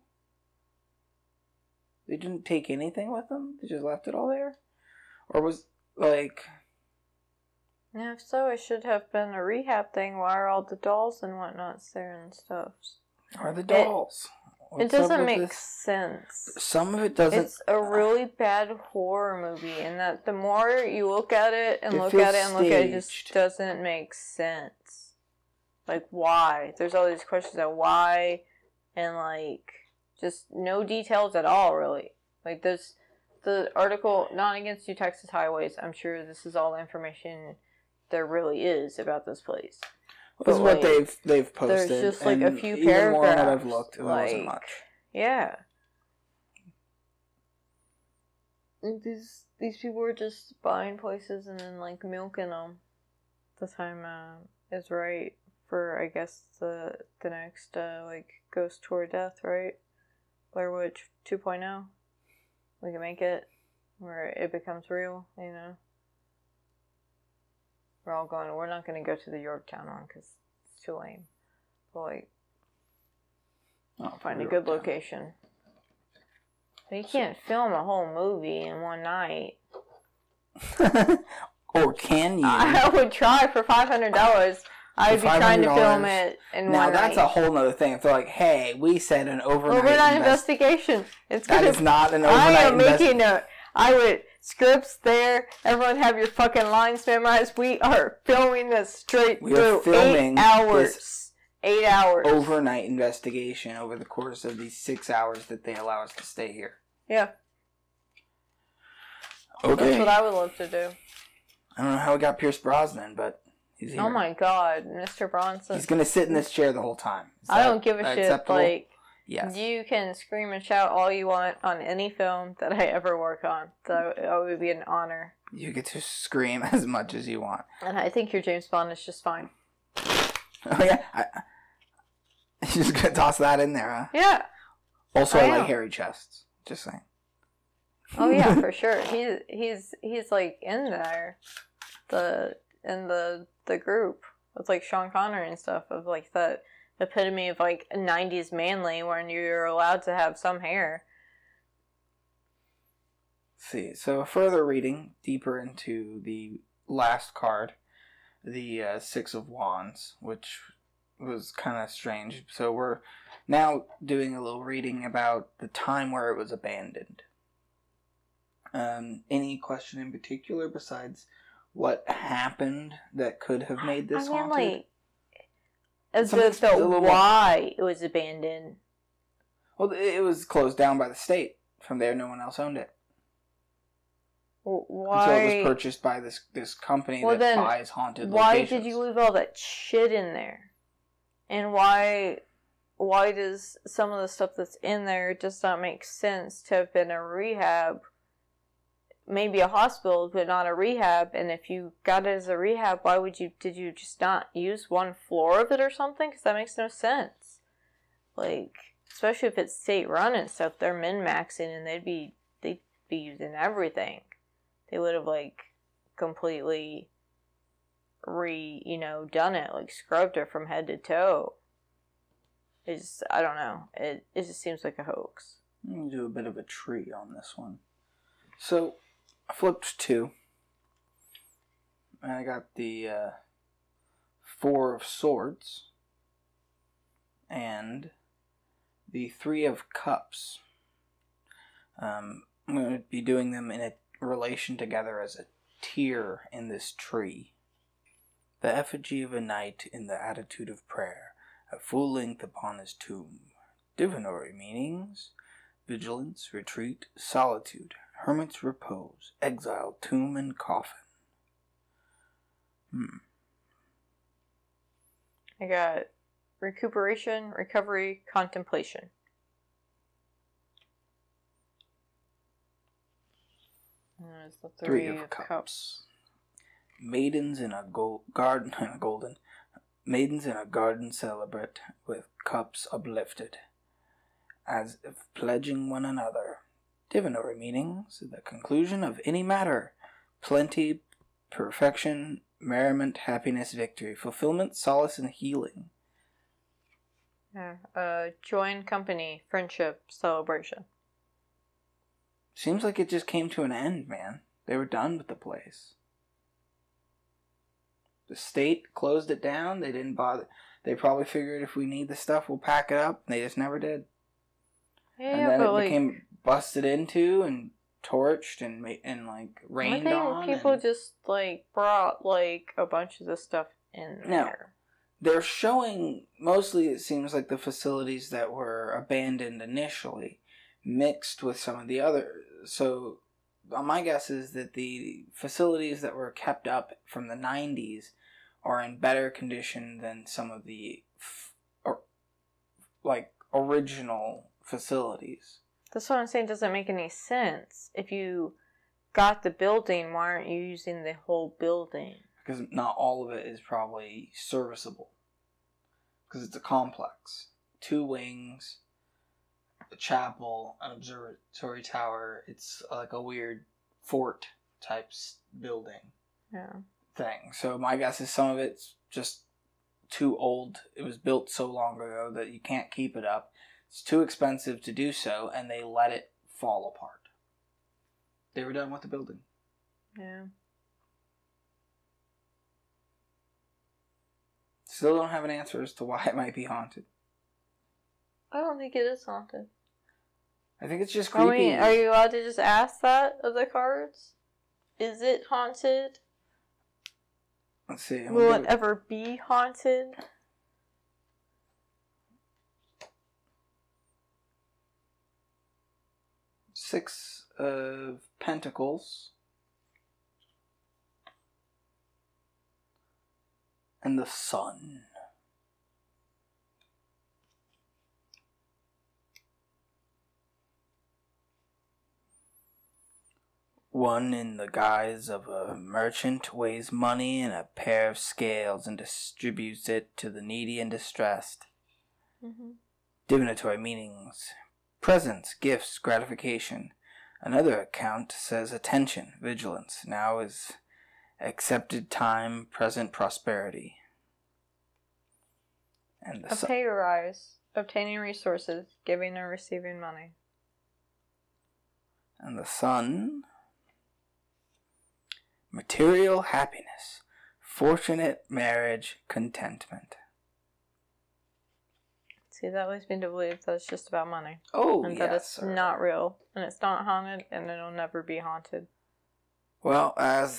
Speaker 2: They didn't take anything with them? They just left it all there? Or was, like...
Speaker 1: Yeah, if so, it should have been a rehab thing. Why are all the dolls and whatnots there and stuff?
Speaker 2: Are the dolls?
Speaker 1: It, it doesn't make this? sense.
Speaker 2: Some of it doesn't...
Speaker 1: It's a really bad horror movie, and that the more you look at it and
Speaker 2: it
Speaker 1: look at it and
Speaker 2: staged.
Speaker 1: look at it, it just doesn't make sense. Like, why? There's all these questions of why, and, like, just no details at all, really. Like, this, the article, Not Against You Texas Highways, I'm sure this is all the information there really is about this place.
Speaker 2: This is
Speaker 1: like,
Speaker 2: what they've they've posted.
Speaker 1: There's just like a few
Speaker 2: even
Speaker 1: paragraphs.
Speaker 2: More than I've looked, it
Speaker 1: like,
Speaker 2: wasn't much.
Speaker 1: Yeah. These these people were just buying places and then like milking them. The time uh, is right for I guess the the next uh, like Ghost Tour Death, right? Blair Witch two point oh. We can make it where it becomes real, you know. We're all going, we're not going to go to the Yorktown one because it's too lame. But, like,
Speaker 2: oh,
Speaker 1: find a good location. But you can't film a whole movie in one night.
Speaker 2: Or can you?
Speaker 1: I would try for five hundred dollars. I'd be trying to film it in
Speaker 2: now,
Speaker 1: one night.
Speaker 2: Now, that's a whole nother thing. If they're like, hey, we said an overnight...
Speaker 1: Overnight
Speaker 2: invest-
Speaker 1: investigation. It's
Speaker 2: That
Speaker 1: gonna,
Speaker 2: is not an overnight
Speaker 1: I am
Speaker 2: invest-
Speaker 1: making a... I would... Scripts there. Everyone have your fucking lines memorized. We are filming this straight
Speaker 2: we
Speaker 1: through.
Speaker 2: Are filming
Speaker 1: Eight hours.
Speaker 2: This
Speaker 1: Eight hours.
Speaker 2: overnight investigation over the course of these six hours that they allow us to stay here.
Speaker 1: Yeah.
Speaker 2: Okay.
Speaker 1: That's what I would love to do.
Speaker 2: I don't know how we got Pierce Brosnan, but he's here.
Speaker 1: Oh my god, Mister Bronson.
Speaker 2: He's gonna sit in this chair the whole time. Is
Speaker 1: I
Speaker 2: that
Speaker 1: don't give a shit.
Speaker 2: acceptable?
Speaker 1: Like,
Speaker 2: yes.
Speaker 1: You can scream and shout all you want on any film that I ever work on. So it would be an honor.
Speaker 2: You get to scream as much as you want.
Speaker 1: And I think your James Bond is just fine.
Speaker 2: Oh yeah, I, you're just gonna toss that in there, huh?
Speaker 1: Yeah.
Speaker 2: Also,
Speaker 1: I,
Speaker 2: I,
Speaker 1: I
Speaker 2: like hairy chests. Just saying.
Speaker 1: Oh yeah, for sure. He's he's he's like in there, the in the the group with like Sean Connery and stuff of like that epitome of like nineties manly when you're allowed to have some hair.
Speaker 2: Let's see, so further reading deeper into the last card, the uh, Six of Wands, which was kind of strange. So we're now doing a little reading about the time where it was abandoned. Um, any question in particular besides what happened that could have made this
Speaker 1: I mean,
Speaker 2: haunted?
Speaker 1: like, as
Speaker 2: Something
Speaker 1: if the
Speaker 2: a little more-
Speaker 1: why it was abandoned.
Speaker 2: Well, it was closed down by the state. From there, no one else owned it.
Speaker 1: Well, why?
Speaker 2: Until it was purchased by this this company
Speaker 1: Well,
Speaker 2: that
Speaker 1: then,
Speaker 2: buys haunted
Speaker 1: why
Speaker 2: locations.
Speaker 1: did you leave all that shit in there? And why why does some of the stuff that's in there just not make sense to have been a rehab? Maybe a hospital, but not a rehab. And if you got it as a rehab, why would you, did you just not use one floor of it or something? Because that makes no sense. Like, especially if it's state run and stuff, they're min-maxing and they'd be, they'd be using everything. They would have, like, completely re, you know, done it, like scrubbed it from head to toe. It's, I don't know. It, it just seems like a hoax.
Speaker 2: Let me do a bit of a tree on this one. So, I flipped two. And I got the uh, Four of Swords. And the Three of Cups. Um, I'm going to be doing them in a relation together as a tier in this tree. The effigy of a knight in the attitude of prayer, at full length upon his tomb. Divinatory meanings: vigilance, retreat, solitude, hermit's repose, exile, tomb, and coffin. Hmm.
Speaker 1: I got recuperation, recovery, contemplation. And there's the three,
Speaker 2: Three of,
Speaker 1: of
Speaker 2: cups.
Speaker 1: cups.
Speaker 2: Maidens in a gold garden, golden. Maidens in a garden celebrate with cups uplifted, as if pledging one another. Divinatory meanings: the conclusion of any matter, plenty, perfection, merriment, happiness, victory, fulfillment, solace, and healing.
Speaker 1: Yeah. Uh, join company, friendship, celebration.
Speaker 2: Seems like it just came to an end, man. They were done with the place. The state closed it down. They didn't bother. They probably figured if we need the stuff, we'll pack it up. They just never did.
Speaker 1: Yeah,
Speaker 2: and then
Speaker 1: but
Speaker 2: it
Speaker 1: like,
Speaker 2: became busted into and torched and ma- and like rained
Speaker 1: I think
Speaker 2: on.
Speaker 1: people
Speaker 2: and
Speaker 1: just like brought like a bunch of the stuff in
Speaker 2: No.
Speaker 1: there.
Speaker 2: They're showing mostly. It seems like the facilities that were abandoned initially, mixed with some of the other. So, uh, my guess is that the facilities that were kept up from the nineties are in better condition than some of the f- or, like original facilities.
Speaker 1: That's what I'm saying. Doesn't make any sense. If you got the building, why aren't you using the whole building?
Speaker 2: Because not all of it is probably serviceable. Because it's a complex. Two wings, a chapel, an observatory tower. It's like a weird fort type building.
Speaker 1: Yeah.
Speaker 2: Thing. So my guess is some of it's just too old. It was built so long ago that you can't keep it up. It's too expensive to do so, and they let it fall apart. They were done with the building.
Speaker 1: Yeah.
Speaker 2: Still don't have an answer as to why it might be haunted.
Speaker 1: I don't think it is haunted.
Speaker 2: I think it's just
Speaker 1: I
Speaker 2: creepy.
Speaker 1: mean, are you allowed to just ask that of the cards? Is it haunted?
Speaker 2: Let's see.
Speaker 1: Will it ever be haunted?
Speaker 2: Six of Pentacles. And the Sun. One in the guise of a merchant weighs money in a pair of scales and distributes it to the needy and distressed.
Speaker 1: Mm-hmm.
Speaker 2: Divinatory meanings: presents, gifts, gratification. Another account says attention, vigilance. Now is accepted time, present prosperity. And the
Speaker 1: Obtainerize. Obtaining resources. Giving or receiving money.
Speaker 2: And the sun. Material happiness. Fortunate marriage. Contentment.
Speaker 1: See, that leads me to believe that it's just about money.
Speaker 2: Oh,
Speaker 1: and
Speaker 2: yes,
Speaker 1: that it's
Speaker 2: sir.
Speaker 1: not real. And it's not haunted. And it'll never be haunted.
Speaker 2: Well, as...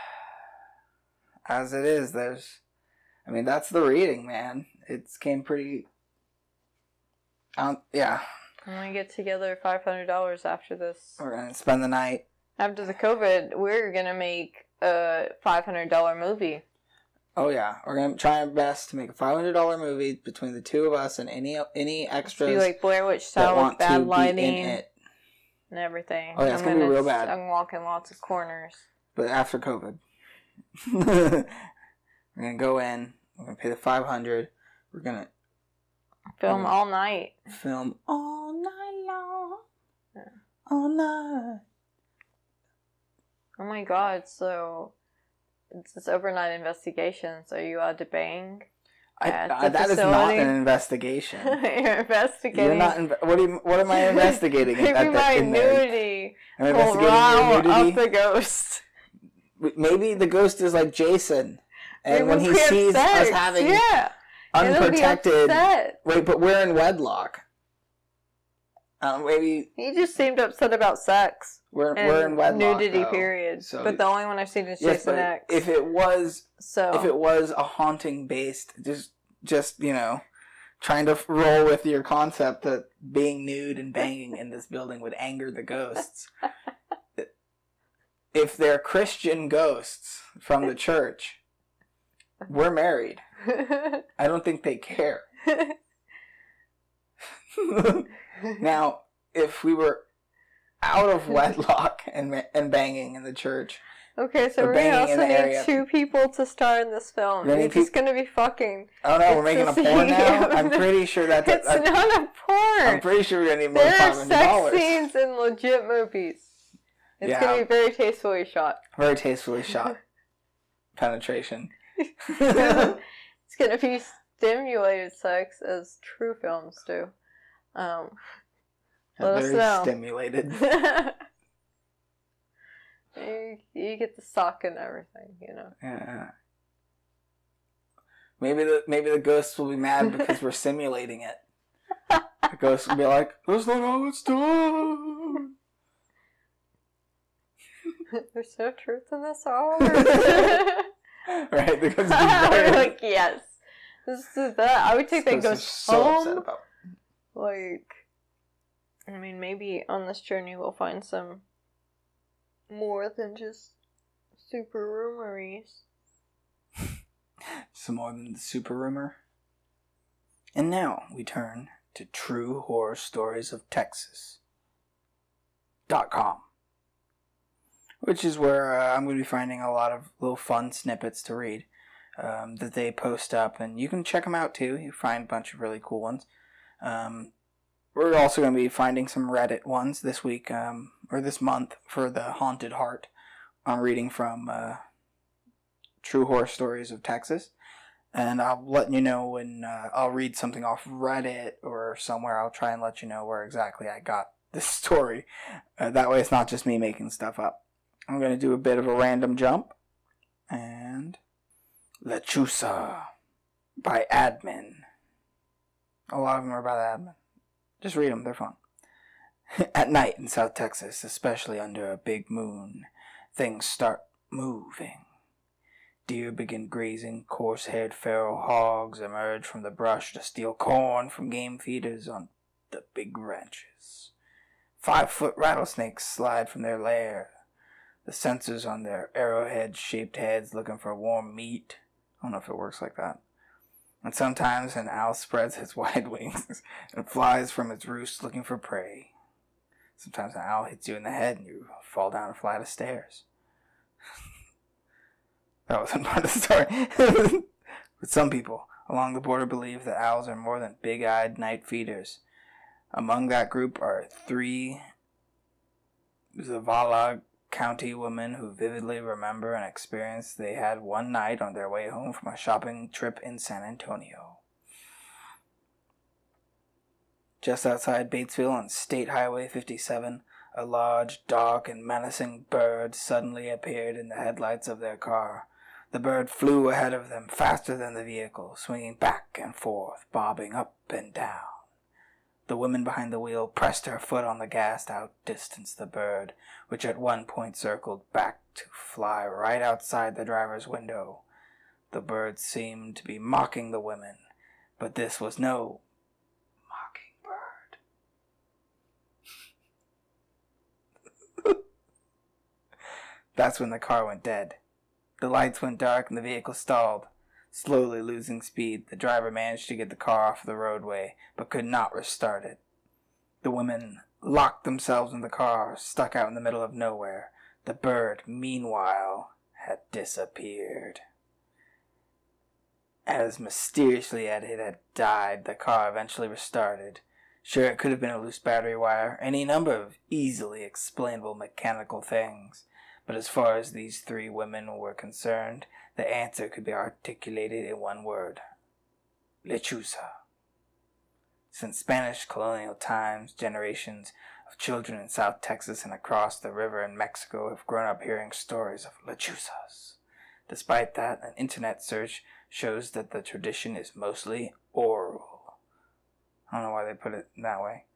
Speaker 2: As it is, there's... I mean, that's the reading, man. It's came pretty... Um, yeah.
Speaker 1: When we get together five hundred dollars after this.
Speaker 2: We're going to spend the night.
Speaker 1: After the COVID, we're going to make a five hundred dollars movie.
Speaker 2: Oh, yeah. We're going to try our best to make a five hundred dollars movie between the two of us and any any extras.
Speaker 1: Be like Blair Witch style with bad lighting and everything.
Speaker 2: Oh, yeah, it's going to be real bad.
Speaker 1: I'm walking lots of corners.
Speaker 2: But after COVID. We're going to go in. We're going to pay the five hundred dollars. We're going to
Speaker 1: film all night.
Speaker 2: Film all night long.
Speaker 1: Yeah.
Speaker 2: All night.
Speaker 1: Oh my god, so it's this overnight investigation, so you allowed to bang?
Speaker 2: I, I, that is not an investigation.
Speaker 1: You're investigating.
Speaker 2: You're not. Inve- what, do you, what am I investigating?
Speaker 1: Maybe
Speaker 2: at, at,
Speaker 1: my
Speaker 2: in there?
Speaker 1: nudity.
Speaker 2: I'm investigating your nudity.
Speaker 1: Up the ghost.
Speaker 2: Maybe the ghost is like Jason, and
Speaker 1: Maybe
Speaker 2: when he sees
Speaker 1: sex.
Speaker 2: us having
Speaker 1: yeah.
Speaker 2: unprotected, wait, but we're in wedlock. Um, maybe
Speaker 1: he just seemed upset about sex.
Speaker 2: We're we're in wedlock.
Speaker 1: Nudity,
Speaker 2: though.
Speaker 1: period.
Speaker 2: So,
Speaker 1: but the only one I've seen is
Speaker 2: yes,
Speaker 1: Jason X.
Speaker 2: If it was,
Speaker 1: so
Speaker 2: if it was a haunting based, just just you know, trying to roll with your concept that being nude and banging in this building would anger the ghosts. If they're Christian ghosts from the church, we're married. I don't think they care. Now, if we were out of wedlock and and banging in the church.
Speaker 1: Okay, so we're gonna also need area. two people to star in this film. It's pe- just gonna be fucking.
Speaker 2: Oh no, we're making a porn now? I'm pretty sure that's
Speaker 1: It's
Speaker 2: a,
Speaker 1: not a porn!
Speaker 2: I'm pretty sure we're gonna need more than five hundred dollars.
Speaker 1: There are sex scenes in legit movies. It's yeah. gonna be very tastefully shot.
Speaker 2: Very tastefully shot. Penetration.
Speaker 1: It's gonna be stimulated sex as true films do. Um, let
Speaker 2: very
Speaker 1: us know.
Speaker 2: Stimulated.
Speaker 1: you, you get the sock and everything, you know.
Speaker 2: Yeah. Maybe the maybe the ghosts will be mad because we're simulating it. The ghosts will be like, "That's not how it's done."
Speaker 1: There's no truth in this all.
Speaker 2: Right? The ghosts
Speaker 1: are like, yes. This is that. I would take that ghost
Speaker 2: so
Speaker 1: home.
Speaker 2: upset about.
Speaker 1: Like, I mean, maybe on this journey we'll find some more than just super rumories.
Speaker 2: Some more than the super rumor. And now we turn to True Horror Stories of Texas dot com, which is where uh, I'm going to be finding a lot of little fun snippets to read um, that they post up, and you can check them out too. You find a bunch of really cool ones. Um, we're also going to be finding some Reddit ones this week, um, or this month, for the Haunted Heart. I'm reading from uh, True Horror Stories of Texas, and I'll let you know when uh, I'll read something off Reddit or somewhere. I'll try and let you know where exactly I got this story. Uh, that way it's not just me making stuff up. I'm going to do a bit of a random jump, and Lechusa by Admin. A lot of them are by the admin. Just read them, they're fun. At night in South Texas, especially under a big moon, things start moving. Deer begin grazing, coarse-haired feral hogs emerge from the brush to steal corn from game feeders on the big ranches. Five-foot rattlesnakes slide from their lair, the sensors on their arrowhead-shaped heads looking for warm meat. I don't know if it works like that. And sometimes an owl spreads its wide wings and flies from its roost looking for prey. Sometimes an owl hits you in the head and you fall down a flight of stairs. That wasn't part of the story. But some people along the border believe that owls are more than big-eyed night feeders. Among that group are three Zavala County women who vividly remember an experience they had one night on their way home from a shopping trip in San Antonio. Just outside Batesville on State Highway fifty-seven, a large, dark, and menacing bird suddenly appeared in the headlights of their car. The bird flew ahead of them faster than the vehicle, swinging back and forth, bobbing up and down. The woman behind the wheel pressed her foot on the gas to outdistance the bird, which at one point circled back to fly right outside the driver's window. The bird seemed to be mocking the women, but this was no mockingbird. That's when the car went dead. The lights went dark and the vehicle stalled. Slowly losing speed, the driver managed to get the car off the roadway, but could not restart it. The women locked themselves in the car, stuck out in the middle of nowhere. The bird, meanwhile, had disappeared. As mysteriously as it had died, the car eventually restarted. Sure, it could have been a loose battery wire, any number of easily explainable mechanical things. But as far as these three women were concerned, the answer could be articulated in one word: lechuza. Since Spanish colonial times, generations of children in South Texas and across the river in Mexico have grown up hearing stories of lechuzas. Despite that, an internet search shows that the tradition is mostly oral. I don't know why they put it that way.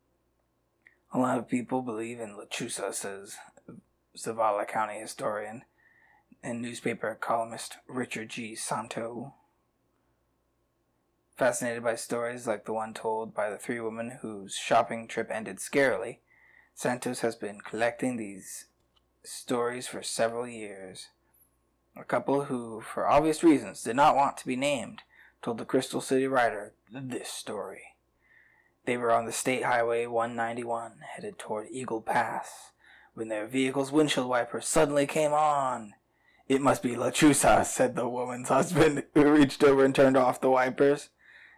Speaker 2: A lot of people believe in lechuza, says Zavala County historian and newspaper columnist Richard G. Santo. Fascinated by stories like the one told by the three women whose shopping trip ended scarily, Santos has been collecting these stories for several years. A couple who, for obvious reasons, did not want to be named, told the Crystal City Writer this story. They were on the State Highway one ninety-one, headed toward Eagle Pass, when their vehicle's windshield wiper suddenly came on. "It must be lechuza," said the woman's husband, who reached over and turned off the wipers.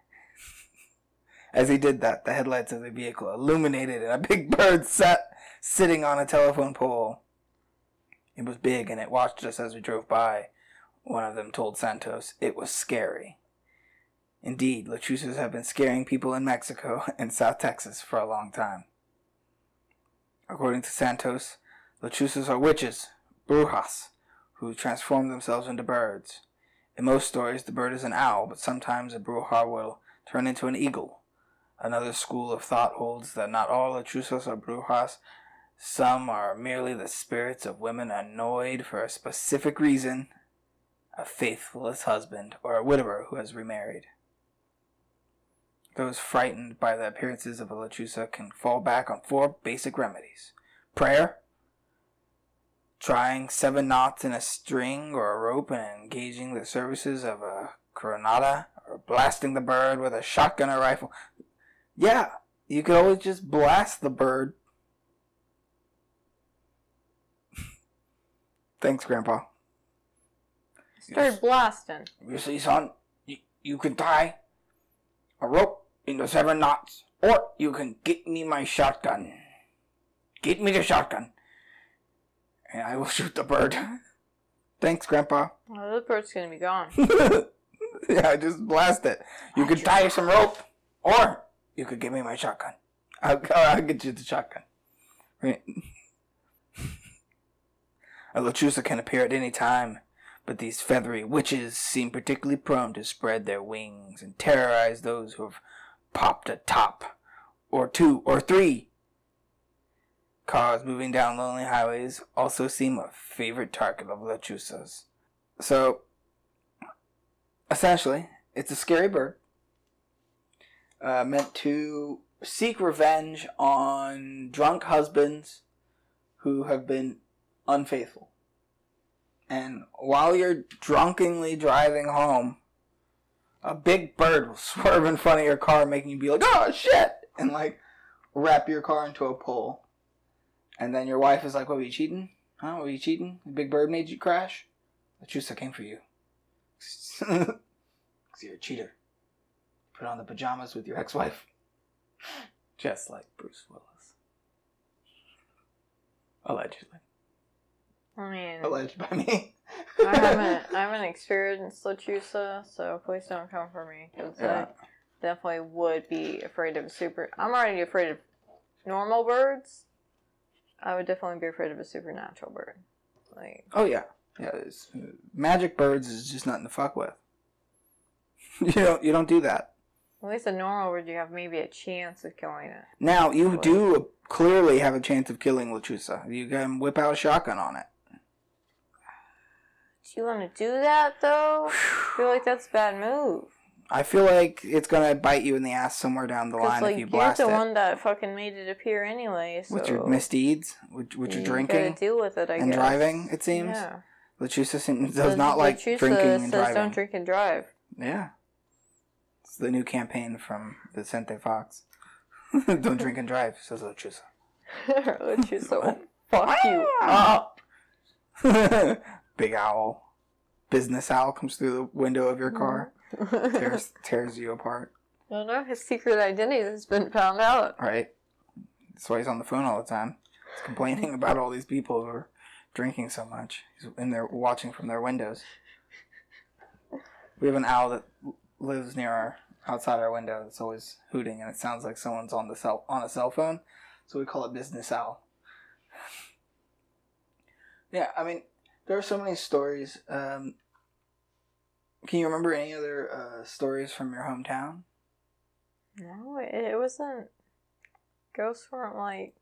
Speaker 2: As he did that, the headlights of the vehicle illuminated and a big bird sat sitting on a telephone pole. "It was big and it watched us as we drove by," one of them told Santos. "It was scary." Indeed, lechuzas have been scaring people in Mexico and South Texas for a long time. According to Santos, lechuzas are witches, brujas, who transform themselves into birds. In most stories, the bird is an owl, but sometimes a bruja will turn into an eagle. Another school of thought holds that not all lechuzas are brujas. Some are merely the spirits of women annoyed for a specific reason: a faithless husband or a widower who has remarried. Those frightened by the appearances of a lechuza can fall back on four basic remedies: prayer, trying seven knots in a string or a rope and engaging the services of a coronada, or blasting the bird with a shotgun or rifle. Yeah, you could always just blast the bird. Thanks, Grandpa.
Speaker 1: Start blasting.
Speaker 2: You see, son, you, you can tie a rope into seven knots, or you can get me my shotgun. Get me the shotgun, and I will shoot the bird. Thanks, Grandpa.
Speaker 1: Well, the bird's gonna be gone.
Speaker 2: Yeah, just blast it. You could tie some rope, or you could give me my shotgun. I'll, I'll get you the shotgun. Right. A lechuza can appear at any time, but these feathery witches seem particularly prone to spread their wings and terrorize those who have popped a top, or two, or three. Cars moving down lonely highways also seem a favorite target of lechuzas. So, essentially, it's a scary bird, uh, meant to seek revenge on drunk husbands who have been unfaithful. And while you're drunkenly driving home, a big bird will swerve in front of your car, making you be like, "Oh shit!" and like wrap your car into a pole. And then your wife is like, "What, were you cheating? Huh? Were you cheating? The big bird made you crash? Lechuza came for you. Because you're a cheater. Put on the pajamas with your ex-wife." Just like Bruce Willis. Allegedly.
Speaker 1: I mean,
Speaker 2: Alleged by me.
Speaker 1: I haven't, I haven't experienced lechuza, so please don't come for me. Cause
Speaker 2: Yeah.
Speaker 1: definitely would be afraid of a super... I'm already afraid of normal birds. I would definitely be afraid of a supernatural bird. Like,
Speaker 2: oh, yeah. Yeah, it's, magic birds is just nothing to fuck with. you don't you don't do that.
Speaker 1: At least a normal bird, you have maybe a chance of killing it.
Speaker 2: Now, you like, do clearly have a chance of killing Lechusa. You can whip out a shotgun on it.
Speaker 1: Do you want to do that, though? I feel like that's a bad move.
Speaker 2: I feel like it's going to bite you in the ass somewhere down the line
Speaker 1: like,
Speaker 2: if you blast it.
Speaker 1: You're the one that fucking made it appear anyway, so...
Speaker 2: With your misdeeds? With, with your
Speaker 1: you
Speaker 2: drinking?
Speaker 1: You gotta deal with it, I
Speaker 2: and
Speaker 1: guess.
Speaker 2: And driving, it seems?
Speaker 1: Yeah.
Speaker 2: Lechusa seems, does
Speaker 1: the,
Speaker 2: not like
Speaker 1: Lechusa
Speaker 2: drinking and
Speaker 1: says
Speaker 2: driving.
Speaker 1: Don't drink and drive.
Speaker 2: Yeah. It's the new campaign from Vicente Fox. Don't drink and drive, says Lechusa.
Speaker 1: Lechusa, fuck you up.
Speaker 2: Big owl. Business owl comes through the window of your car. tears, tears you apart.
Speaker 1: I don't know. His secret identity has been found out.
Speaker 2: Right. That's why he's on the phone all the time. He's complaining about all these people who are drinking so much. He's in there watching from their windows. We have an owl that lives near our outside our window. It's always hooting, and it sounds like someone's on the cell on a cell phone. So we call it Business Owl. Yeah, I mean, there are so many stories. Um, can you remember any other uh, stories from your hometown?
Speaker 1: No, it, it wasn't. Ghosts weren't like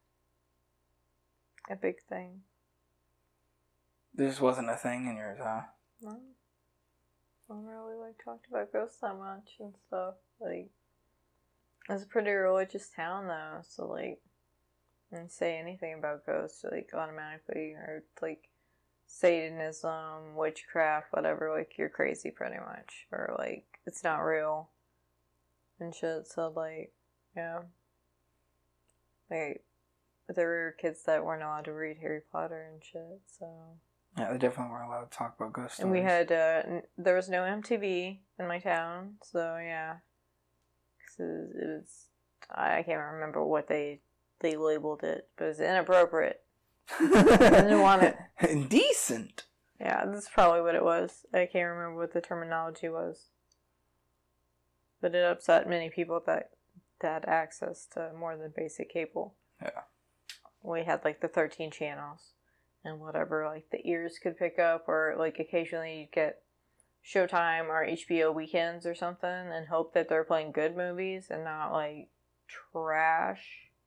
Speaker 1: a big thing.
Speaker 2: There just wasn't a thing in yours, huh?
Speaker 1: No. I don't really like talked about ghosts that much and stuff. Like, it's a pretty religious town though, so like, I didn't say anything about ghosts like automatically, or like Satanism, witchcraft, whatever. Like, you're crazy pretty much, or like it's not real and shit. So like, yeah, like there were kids that weren't allowed to read Harry Potter and shit. So.
Speaker 2: Yeah, they definitely weren't allowed to talk about ghost stories.
Speaker 1: And we had, uh, n- there was no M T V in my town, so yeah. Cause it was, it was, I can't remember what they, they labeled it, but it was inappropriate. I didn't want it.
Speaker 2: Indecent!
Speaker 1: Yeah, that's probably what it was. I can't remember what the terminology was. But it upset many people that, that had access to more than basic cable.
Speaker 2: Yeah.
Speaker 1: We had, like, the thirteen channels. And whatever, like, the ears could pick up, or, like, occasionally you'd get Showtime or H B O weekends or something, and hope that they're playing good movies and not, like, trash.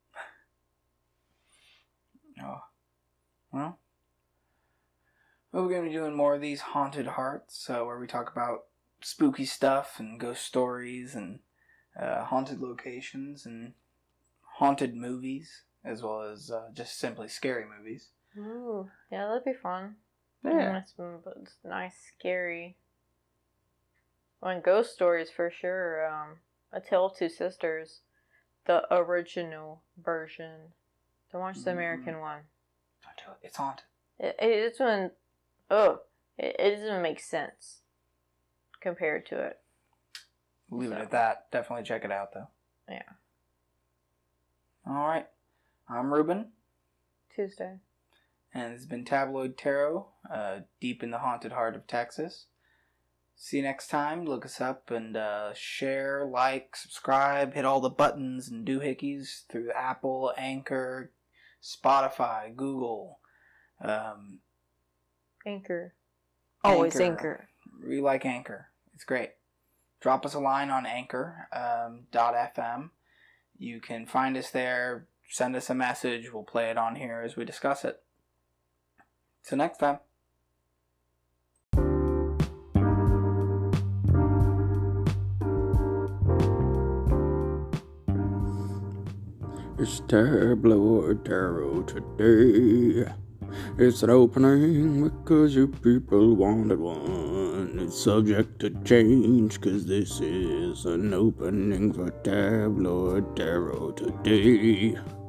Speaker 2: Oh. Well. Well, we're going to be doing more of these Haunted Hearts, uh, where we talk about spooky stuff and ghost stories and uh, haunted locations and haunted movies, as well as uh, just simply scary movies.
Speaker 1: Ooh, yeah, that'd be fun.
Speaker 2: Yeah.
Speaker 1: It's, it's nice, scary. Well, and ghost stories for sure. Um, A Tale of Two Sisters, the original version. Don't watch the American mm-hmm. one.
Speaker 2: Don't do it. It's haunted.
Speaker 1: It, it's when, oh, it, it doesn't make sense compared to it.
Speaker 2: Leave
Speaker 1: so.
Speaker 2: it at that. Definitely check it out, though.
Speaker 1: Yeah.
Speaker 2: All right. I'm Ruben.
Speaker 1: Tuesday.
Speaker 2: And it's been Tabloid Tarot, uh, deep in the haunted heart of Texas. See you next time. Look us up and uh, share, like, subscribe, hit all the buttons and doohickeys through Apple, Anchor, Spotify, Google. Um,
Speaker 1: Anchor. Always Anchor. Anchor.
Speaker 2: We like Anchor. It's great. Drop us a line on Anchor um, dot f m. You can find us there. Send us a message. We'll play it on here as we discuss it. Till next time.
Speaker 3: It's Tabloid Tarot today. It's an opening because you people wanted one. It's subject to change because this is an opening for Tabloid Tarot today.